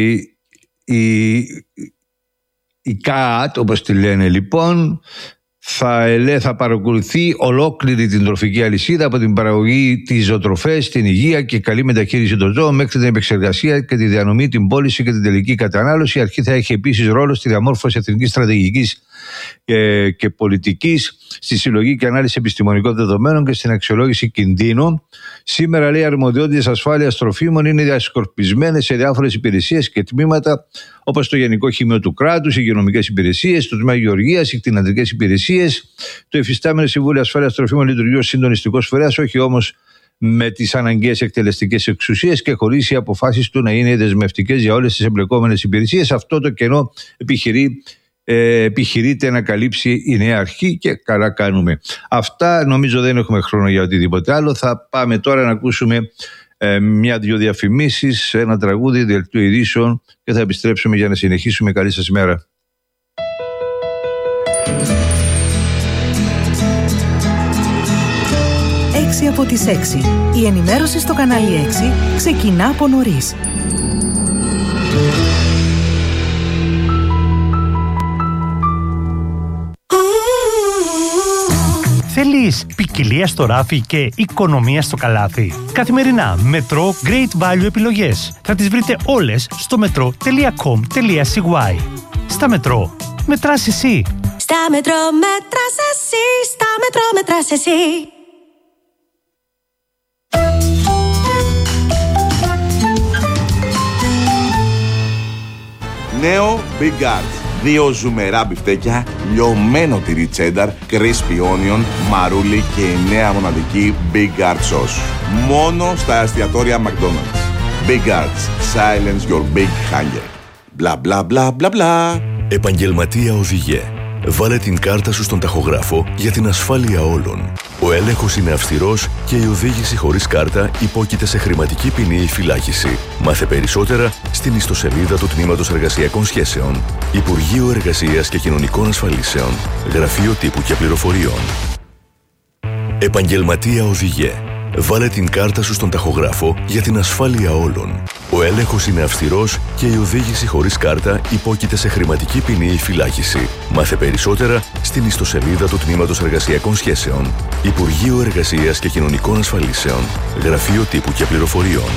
S4: η ΚΑΤ, όπως τη λένε λοιπόν, θα παρακολουθεί ολόκληρη την τροφική αλυσίδα, από την παραγωγή, τις ζωοτροφές, την υγεία και καλή μεταχείριση των ζώων μέχρι την επεξεργασία και τη διανομή, την πώληση και την τελική κατανάλωση. Η αρχή θα έχει επίσης ρόλο στη διαμόρφωση εθνικής στρατηγικής και πολιτικής, στη συλλογή και ανάλυση επιστημονικών δεδομένων και στην αξιολόγηση κινδύνων. Σήμερα, λέει, οι αρμοδιότητες ασφάλειας τροφίμων είναι διασκορπισμένες σε διάφορες υπηρεσίες και τμήματα, όπως το Γενικό Χημείο του Κράτους, οι υγειονομικές υπηρεσίες, το Τμήμα Γεωργίας, οι κτηνιατρικές υπηρεσίες. Το υφιστάμενο Συμβούλιο Ασφάλειας Τροφίμων λειτουργεί ως συντονιστικός φορέας, όχι όμως με τις αναγκαίες εκτελεστικές εξουσίες και χωρίς οι αποφάσεις του να είναι δεσμευτικές για όλες τις εμπλεκόμενες υπηρεσίες. Αυτό το κενό επιχειρείται να καλύψει η νέα αρχή και καλά κάνουμε. Αυτά, νομίζω δεν έχουμε χρόνο για οτιδήποτε άλλο. Θα πάμε τώρα να ακούσουμε μια-δυο διαφημίσεις, ένα τραγούδι, δελτίο ειδήσεων και θα επιστρέψουμε για να συνεχίσουμε. Καλή σας ημέρα.
S11: Έξι από τις 6. Η ενημέρωση στο κανάλι 6 ξεκινά από νωρίς.
S24: Θέλεις ποικιλία στο ράφι και οικονομία στο καλάθι? Καθημερινά Μετρό Great Value επιλογές. Θα τις βρείτε όλες στο metro.com.cy. Στα Μετρό, μετράς εσύ.
S25: Στα Μετρό μετράς εσύ. Στα Μετρό μετράς εσύ.
S23: Νέο Big Arts. 2 ζουμερά μπιφτέκια, λιωμένο τυρί τσένταρ, crispy onion, μαρούλι και η νέα μοναδική Big Arts sauce. Μόνο στα εστιατόρια McDonald's. Big Arts. Silence your big hunger. Μπλα μπλα μπλα μπλα μπλα.
S6: Επαγγελματία οδηγέ. Βάλε την κάρτα σου στον ταχογράφο για την ασφάλεια όλων. Ο έλεγχος είναι αυστηρός και η οδήγηση χωρίς κάρτα υπόκειται σε χρηματική ποινή ή φυλάκιση. Μάθε περισσότερα στην ιστοσελίδα του Τμήματος Εργασιακών Σχέσεων. Υπουργείο Εργασίας και Κοινωνικών Ασφαλίσεων. Γραφείο Τύπου και Πληροφοριών. Επαγγελματία οδηγέ. Βάλε την κάρτα σου στον ταχογράφο για την ασφάλεια όλων. Ο έλεγχος είναι αυστηρός και η οδήγηση χωρίς κάρτα υπόκειται σε χρηματική ποινή ή φυλάκιση. Μάθε περισσότερα στην ιστοσελίδα του Τμήματος Εργασιακών Σχέσεων. Υπουργείο Εργασίας και Κοινωνικών Ασφαλίσεων. Γραφείο Τύπου και Πληροφοριών.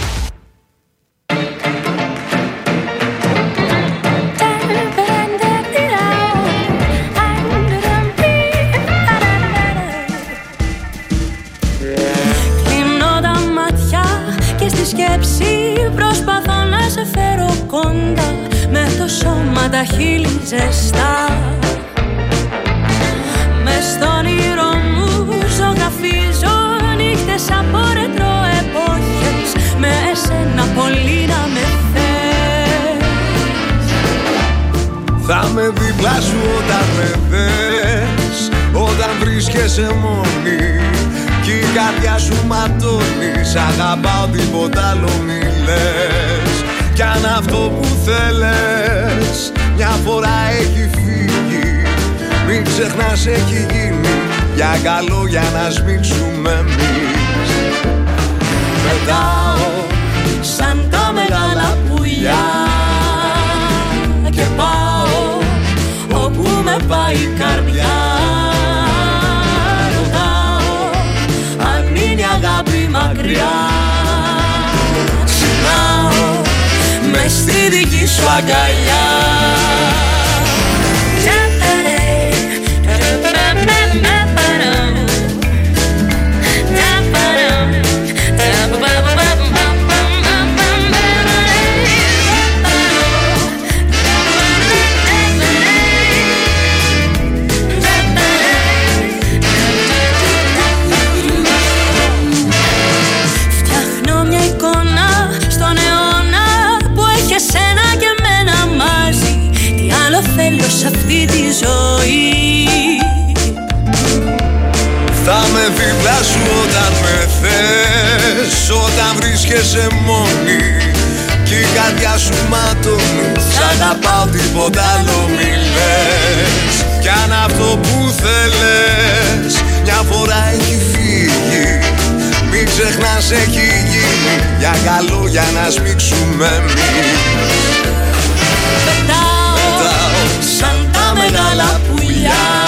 S25: Προσπαθώ να σε φέρω κοντά, με το σώμα τα χείλη ζεστά. Μες στον όνειρο μου ζωγραφίζω νύχτες από ρετρό εποχές, με εσένα πολύ να με θες.
S9: Θα με δίπλα σου όταν με θες, όταν βρίσκεσαι μόνη κι η καρδιά σου ματώνει. Σ' αγαπάω, τίποτα άλλο μη λες. Κι αν αυτό που θέλες μια φορά έχει φύγει, μην ξεχνάς έχει γίνει για καλό, για να σμίξουμε εμείς.
S25: Πετάω σαν τα μεγάλα πουλιά και πάω όπου με πάει η καρδιά. Μακριά ξυπνάω μες στη δική σου αγκαλιά. Σε αυτή τη ζωή
S9: θα με δίπλα σου όταν με θες, όταν βρίσκεσαι μόνη κι η καρδιά σου ματώνει. Σ' αγαπάω, τίποτα άλλο μη λες. Κι αν αυτό που θέλες μια φορά έχει φύγει, φύγει. Μην ξεχνάς έχει γίνει για καλό για να σμίξουμε εμείς.
S25: Πετάω σαν τα μεγάλα πουλιά